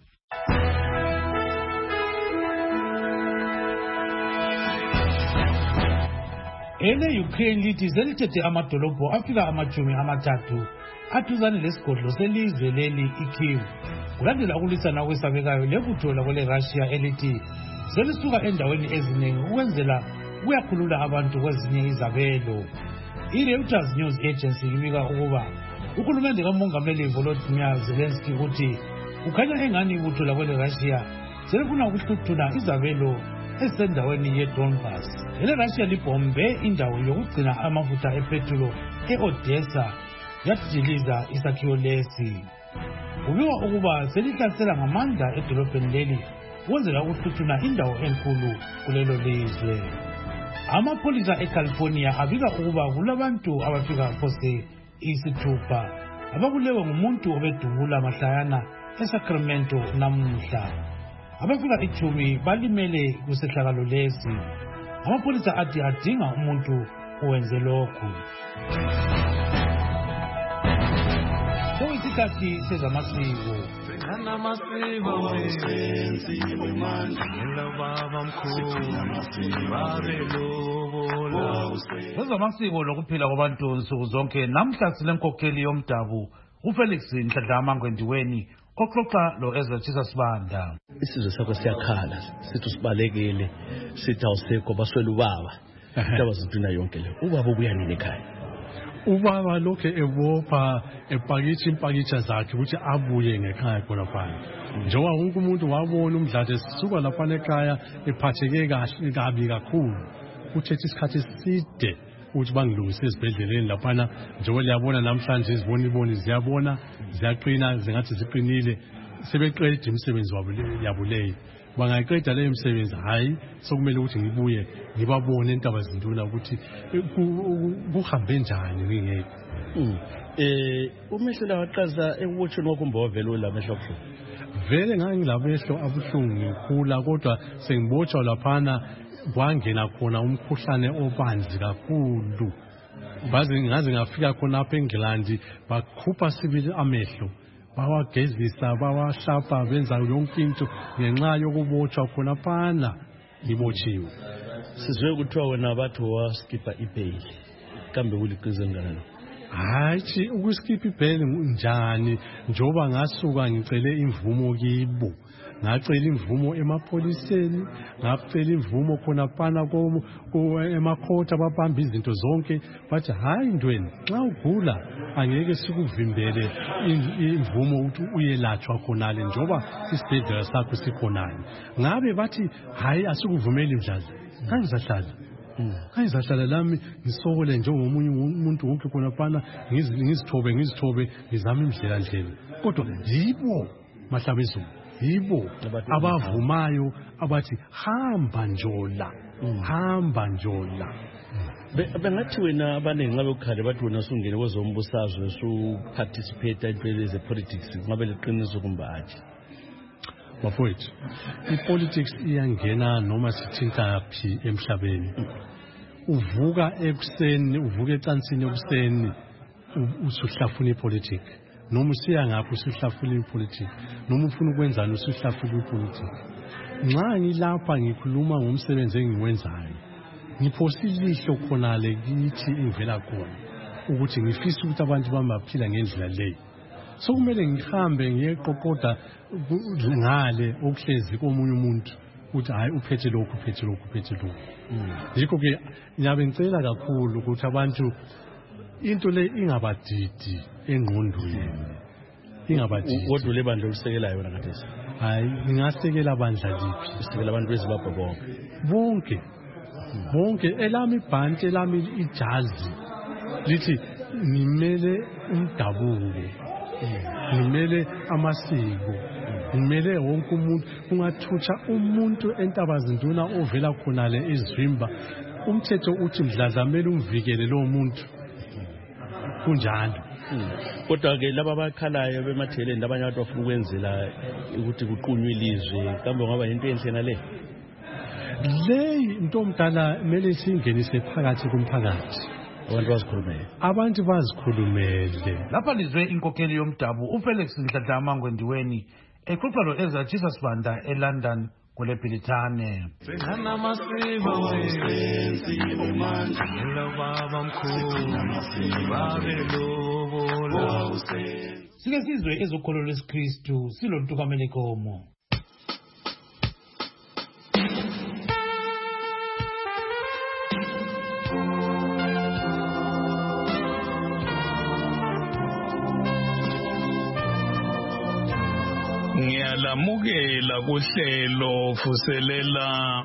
Ukraine lithi selithethe amadolobho afika 30 aduzane lesigodlo selizwe leli iKyiv kulandela ukulwisana okwesabekayo lebutho lakwele Russia elithi selisuka endaweni eziningi ukwenzela ukuyakhulula abantu kwezinye izabelo. I-Reuters News Agency ibika ukuba uhulumende kamongameli Volodymyr Zelensky uthi kukhanya engani ibutho lakwele Russia selifuna ukuhluthuna izabelo esendaweni yeDonbas. Russia libombe indawo yokugcina amafutha epetrol e-Odessa yadiliza isakhiwo lesi. Kubikwa ukuba selihlasela ngamandla edolobheni leli ukwenzela ukuhluthuna indawo enkulu kulelo lizwe. Amapholisa eCalifornia abika ukuba kulabantu abafika phose 6 ababulewe ngumuntu obedubula mahlayana eSacramento namuhla. Abafika 10 balimele kusehlakalo lesi. Amapholisa athi adinga umuntu owenze lokhu. Isikhathi sezamasiko. Sezamasiko lokuphila kwabantu nsuku zonke namhla silenkokheli yomdabu uFelix Nhlanhla Ngwendiweni oxoxa lo Ezra Sibanda. Isizwe sakho siyakhala sithi sibalekile sithi awusekho baswela ubaba indaba ziduna yonke le ubaba ubuya nini ekhaya ubaba lokho ebopha impakitsha zakhe ukuthi abuye ngekhaya khona phansi njengoba wonke umuntu wabona umdlalo sisuka lapha ekhaya ephatheke kabi kakhulu uthethe isikhathi eside ukuthi bangilungise ezibhedleleni laphana njengoba liyabona namhlanje iziboni ziyabona ziyaqina zingathi ziqinile sebeqeda imisebenzi wabo yabo leyo bangayiqeda leyo imisebenzi hayi sokumele ukuthi ngibuye ngibabone intaba zinduna ukuthi kuhambe njani ngingekho. Umehlo la waqaza ekubotshweni wakho mbovelo lamehlo akho vele ngangilabehlo abuhlungu ngikhula kodwa sengibotshwa laphana kwangena khona umkhuhlane obanzi kakhulu baze ngaze ngafika khona apha eNgilandi bakhupha sibili amehlo bawagezisa bawahlapha benza yonke into ngenxa yokubotshwa khona phana ibotshiwe. Sizwe kuthiwa wena bathu waskipha ibheli kambe uliqize ngalo hayi ukuskipha ibheli njani njoba ngasuka ngicele imvumo kibo ngacela imvumo emapholiseni ngacela imvumo khona phana emakhotha babamba izinto zonke bathi hayi ndweni xa ugula angeke sikuvimbele imvumo ukuthi uyelatshwa khonale njoba isibhedlela sakho sikhonale ngabe bathi hayi asikuvumeli mdlazi kangizahlala lami ngisokole njengomunye umuntu wonke khona phana ngizithobe ngizama indlela kodwa yibo mahlabezulu yibo abavumayo abathi hamba njola bengathi wena abaningi ngabe ukhale bathi wena usungene kwezombusazwe usuparticipate entweni ze-politics ngabe liqiniso kumbe athi bafowethu i-politics iyangena noma sithinta phi emhlabeni uvuka ekuseni uvuka ecansini ekuseni usuhlafuna ipolitiki noma usiya ngapho usuhlafuna ipolitiki noma ufuna ukwenzani usuhlafuna ipolitiki nxa ngilapha ngikhuluma ngomsebenzi engiwenzayo ngiphosa ilihlo khonale kithi ingivela khona ukuthi ngifisa ukuthi abantu baphila ngendlela leyo sokumele ngihambe ngiyeqoqoda ngale okuhlezi komunye umuntu ukuthi hayi uphethe lokhu yikho ke ngiyabe ngicela kakhulu ukuthi abantu into le ingabadidi engqondweni ingabajiki. Kodwa le bandla olusekelayo wena ngathesi? Hayi, ngingasekela bandla liphi? Isekela abantu beZimbabwe bonke. Bonke elami ibhanti elami ijazi lithi ngimele umdabuko, ngimele amasiko, ngimele wonke umuntu. Ungathutsha umuntu entabazinduna ovela khonale eZwimba, umthetho uthi mdlazamele umvikele lo muntu kunjalo. Kodwa ke laba abakhalayo bematheleni abanye abantu bafuna ukwenzela ukuthi kuqunywe ilizwe, kambe ngaba into enhle nale? Le into omdala kumele singenise phakathi komphakathi, abantu bazikhulumele. Lapha lizwe inkokheli yomdabu uFelix Nhlanhla Ngwendiweni exoxa lo-Ezra Jesus Banda eLondon kule Bhilithane. Sike sizwe ezokholo lwesikristu silontukamele komo. Ngiyalamukela kuhlelo vuselela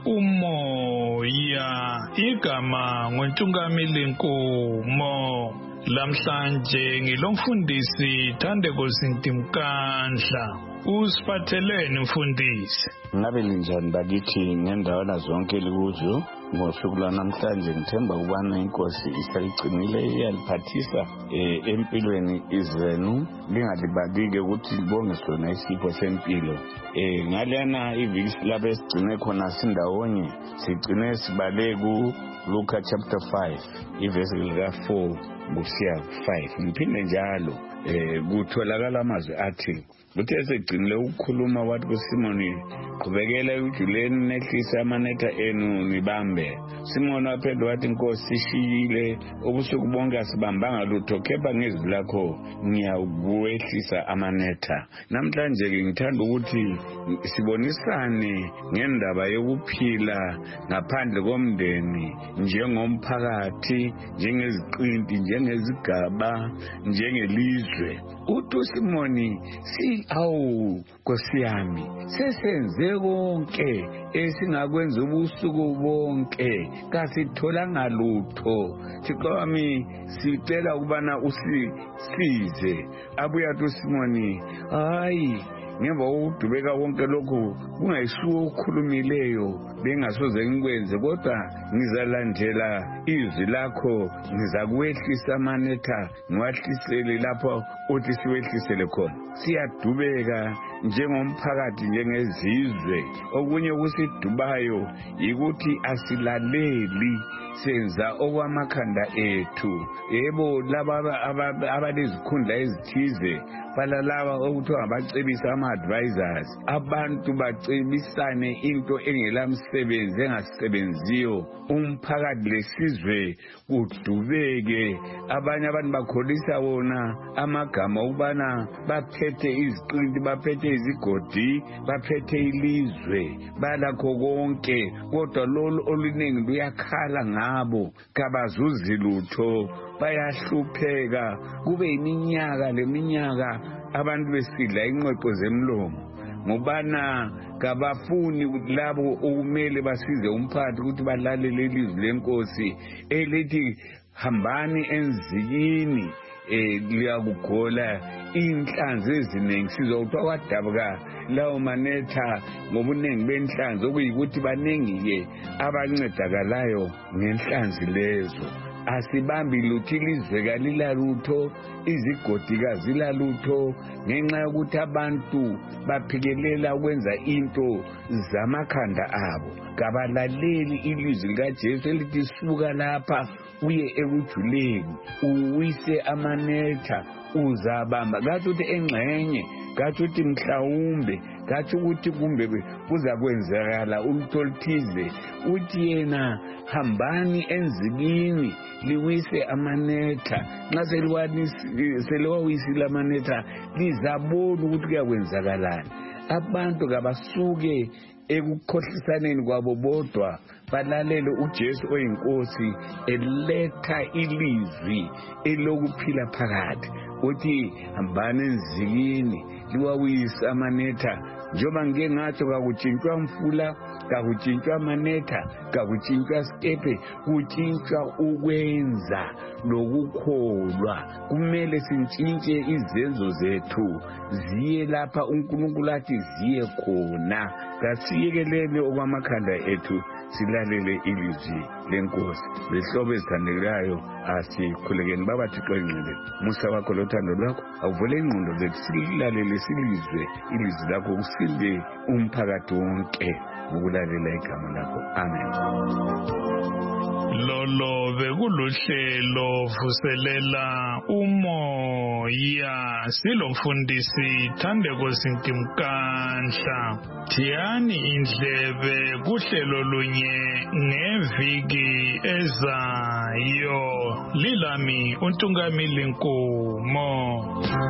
umoya igama ngontungameli Nkomo. Lamhlanje ngilomfundisi Thandeko Sintimkandla. Usiphatheleni mfundisi? Ngabe linjani bakithi ngendawana zonke likuzo? Ngosuku lwanamhlanje ngithemba ukubana inkosi isalicinile iyaliphathisa empilweni izenu. Lingalibali-ke ukuthi libonge sona isipho sempilo. Ngalena iviki lapho esigcine khona sindawonye, sigcine sibale ku Luka chapter 5 ivesi lika 4 kusiya 5. Ngiphinde njalo kutholakala amazwi athi uthe segcinile ukukhuluma wathi kuSimoni, qhubekela ejuleni nehlisa amanetha enu nibambe. Simoni waphendula wathi, Nkosi ishiyile ubusuku bonke asibambanga lutho, kepha ngezwi lakho ngiyakuwehlisa amanetha. Namhlanje ngithanda ukuthi sibonisane ngendaba yokuphila ngaphandle komndeni, njengomphakathi, njengeziqinti, njengezigaba, njengelizwe. Uthi uSimoni, awu Nkosi yami, sesenze konke esingakwenza ubusuku bonke, kasitholanga lutho. Thixo wami, sicela ukubana usisize. Abuya uthi uSimoni, hayi ngemva kokudubeka konke lokhu kungayishuwo ukhulumileyo bengasoze ngikwenze, kodwa ngizalandela izwi lakho, ngizakuwehlisa amanetha ngiwahlisele lapho uthi siwehlisele khona. Siyadubeka njengomphakathi, njengezizwe. Okunye kusidubayo yikuthi asilaleli, senza okwamakhanda ethu. Yebo, laba abalezikhundla ezithize balalaba okuthiwa ngabacebisi, ama-advisors. Abantu bacebisane into engelamsebenzi, engasisebenziyo. Umphakathi lesizwe kudubeke. Abanye abantu bakholisa wona amagama ukubana baphethe iziqinti, baphethe izigodi, baphethe ilizwe, balakho konke, kodwa lolu oluningi luyakhala ngabo, kabazuzi lutho, bayahlupheka. Kube iminyaka leminyaka abantu besidla ingqoqo zemlomo, ngobana kabafuni labo okumele basize umphakathi ukuthi balalele ilizwi lenkosi elithi hambani enzikini liyakugola inhlanzi eziningi. Sizwa kuthiwa kwadabuka lawo manetha ngobuningi benhlanzi, okuyikuthi baningi-ke abancedakalayo ngenhlanzi lezo. Asibambi lutho, ilizwe kalilalutho, izigodi kazilalutho, ngenxa yokuthi abantu baphikelela ukwenza into zamakhanda abo. Kabalaleli ilizwi likaJesu elithi suka lapha uye ekujuleni uwise amanetha uzabamba. Kathi uthi engxenye, kathi uthi mhlawumbe, kathi ukuthi kumbe kuzakwenzakala ulutho oluthize. Uthi yena hambani enzikini liwise amanetha. Nxa seliwawisile amanetha lizabona ukuthi kuyakwenzakalani. abantu kabasuke ekukhohlisaneni kwabo bodwa balalele uJesu oyinkosi eletha ilizwi elokuphila phakathi uthi hambani enzikini liwawisa amanetha njengoba ngike ngatsho kakutshintshwa mfula kakutshintshwa amanetha kakutshintshwa sikepe kutshintshwa ukwenza lokukholwa kumele sintshintshe izenzo zethu ziye lapha uNkulunkulu athi ziye khona kasiyekelele okwamakhanda ethu silalele ilizwi lenkosi lehlobo ezithandekayo asikhulekeni baba Thixo engcwele musa wakho lothando lwakho awuvule ingqondo zethu silalele silizwe ilizwi lakho kusinde umphakathi wonke ukulalela igama lakho amen. Lolo bekuluhlelo vuselela umoya silomfundisi Thandeko Sintimkanhla. Thiyani indlebe kuhlelo lunye ngeviki ezayo. Lilami uNtungamili Nkomo.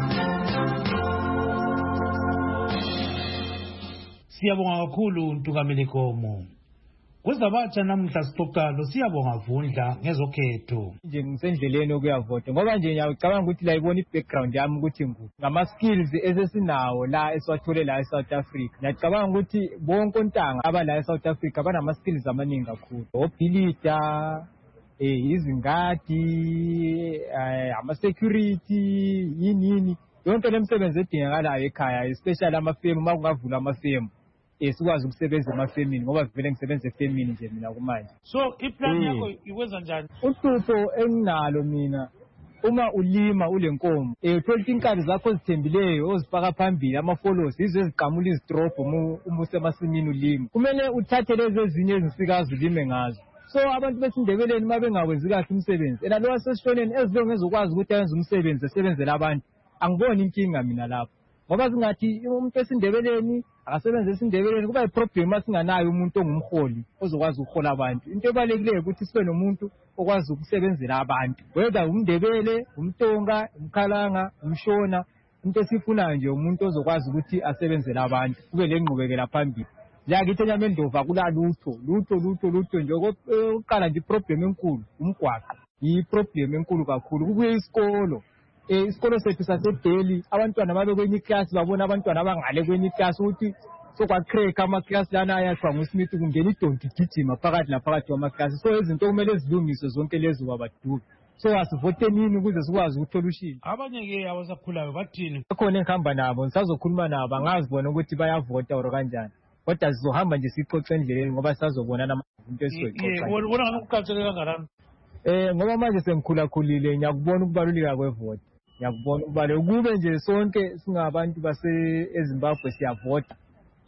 Siyabonga kakhulu Ntungamili Nkomo. Kwezabatsha namhla sixoxa lo Siyabonga Vundla ngezokhetho. Nje ngisendleleni ukuyavota ngoba nje ngiyacabanga ukuthi la ibona i-background yami ukuthi ngama skills esesinawo la esiwathole la eSouth Africa. Ngiyacabanga ukuthi bonke ontanga abala eSouth Africa banama skills amaningi kakhulu. Obhilida, izingadi, ama security, yini yonke lemisebenzi edingakalayo ekhaya, especially amafemu makungavula amafemu. Sikwazi ukusebenza emafemini ngoba vele ngisebenza efemini nje mina kumanje. So iplan yakho ikwenza njani? Uhlupho enginalo mina uma ulima ulenkomo uthola inkari zakho ezithembileyo ozifaka phambili ama-follows izo eziqamula izidrobho uma usemasimini ulima. Kumele uthathe lezi ezinye ezisikazi ulime ngazo. So abantu besindebeleni uma bengawenzi kahle umsebenzi ena lo wasesishoneni ezilonge ezokwazi ukuthi ayenze umsebenzi esebenzela abantu angiboni inkinga mina lapho. Ngoba singathi umuntu esindebeleni akasebenze esindebeleni kuba iproblem asinganayo umuntu ongumholi ozokwazi ukuhola abantu. Into ebalekile ukuthi sibe nomuntu okwazi ukusebenzela abantu. Whether umndebele, umtonga, umkhalanga, umshona, into esifunayo nje umuntu ozokwazi ukuthi asebenzele abantu. Kube lenqubekela phambili. La kithi enyamendova kula lutho nje oqala nje iproblem enkulu umgwaqo. Iproblem enkulu kakhulu kubuye isikolo. Isikolo sethu saseDelhi abantwana babe kwenye class babona abantwana abangale kwenye class ukuthi sokwacrack ama-class lana ayashwa nguSmith kungena idonti gijima phakathi laphakathi kwama-class. So izinto kumele zilungiswe zonke lezi kwabadubi. So asivote nini ukuze sikwazi ukuthola ushintsho. Abanye-ke abasakhulayo bathini? Bakhona engihamba nabo ngisazokhuluma nabo angazibona ukuthi bayavota or kanjani. Kodwa sizohamba nje sixoxe endleleni ngoba sisazobonana izinto esizoyixoxa. Wona ngakuqathele kangakanani? Ngoba manje sengikhulakhulile ngiyakubona ukubaluleka kwevota. Ngiyakubona ukubaluleka kube nje sonke singabantu eZimbabwe siyavota.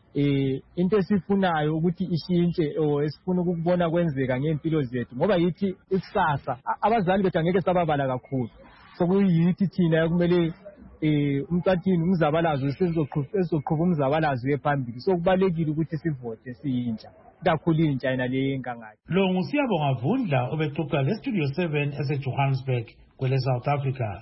Into esifunayo ukuthi ishintshe esifuna ukubona kwenzeka ngempilo zethu ngoba yithi ikusasa abazali bethu angeke sababala kakhulu. So kuyithi thina kumele umntathini umzabalazo sizoqhuba umzabalazo ephambili. So kubalekile ukuthi sivote siyintsha. Kakhulu intsha ina le engangayo. Lo nguSiyabonga Vundla obexoxa le Studio 7 eseJohannesburg kwele South Africa.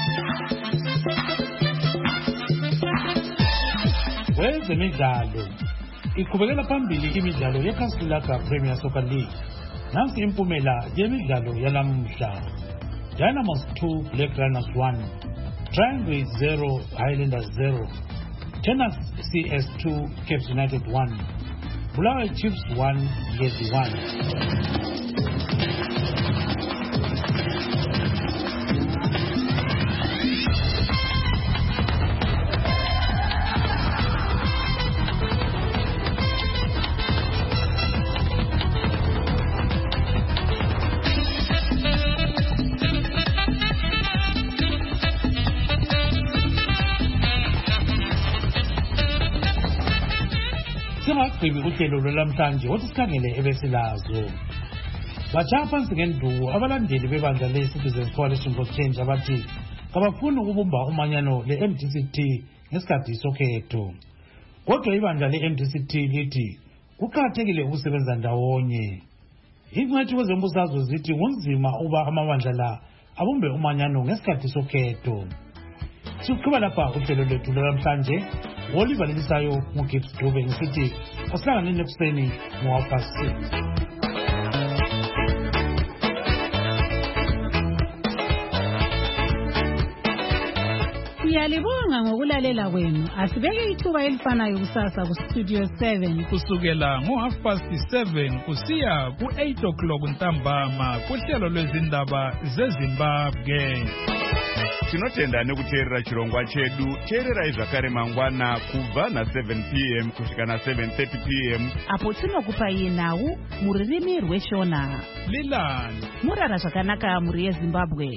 Kwezemidlalo iqhubekela phambili imidlalo yeCasablanca Premier Soccer League. Nansi impumela yemidlalo yanamuhla. Dynamos 2 Black Runners 1, Triangle 0 Highlanders 0, Tennis CS 2 Cape United 1, Bulawayo Chiefs 1 Ngezi 1. Singagqibi uhlelo lwalamhlanje wathi sikhangele ebesilazo. Batshaya phansi ngenduku abalandeli bebandla le-Citizens Coalition for Change abathi kabafuni ukubumba umanyano le-MDCT ngesikhathi sokhetho. Kodwa ibandla le-MDCT lithi kuqakathekile ukusebenza ndawonye. Ingcwethi kwezombusazwe zithi kunzima uba amabandla la abumbe umanyano ngesikhathi sokhetho. Siqhuba lapha uhlelo lwethu lwanamhlanje. Olivalelisayo nguGibbs Dube ngisithi asihlangane ekuseni ngo-6:30. Siyalibonga ngokulalela kwenu. Asibeke ithuba elifanayo kusasa kuStudio 7 kusukela ngo7:30 kusiya ku8 ntambama kuhlelo lwezindaba zeZimbabwe. Tinotenda nekuteerera chirongwa chedu. Teererai zvakare mangwana kubva na7 p.m. kusvika na7:30 p.m. apo tinokupai nhau mururimi rweshona. Lilani murara zvakanaka muri yeZimbabwe.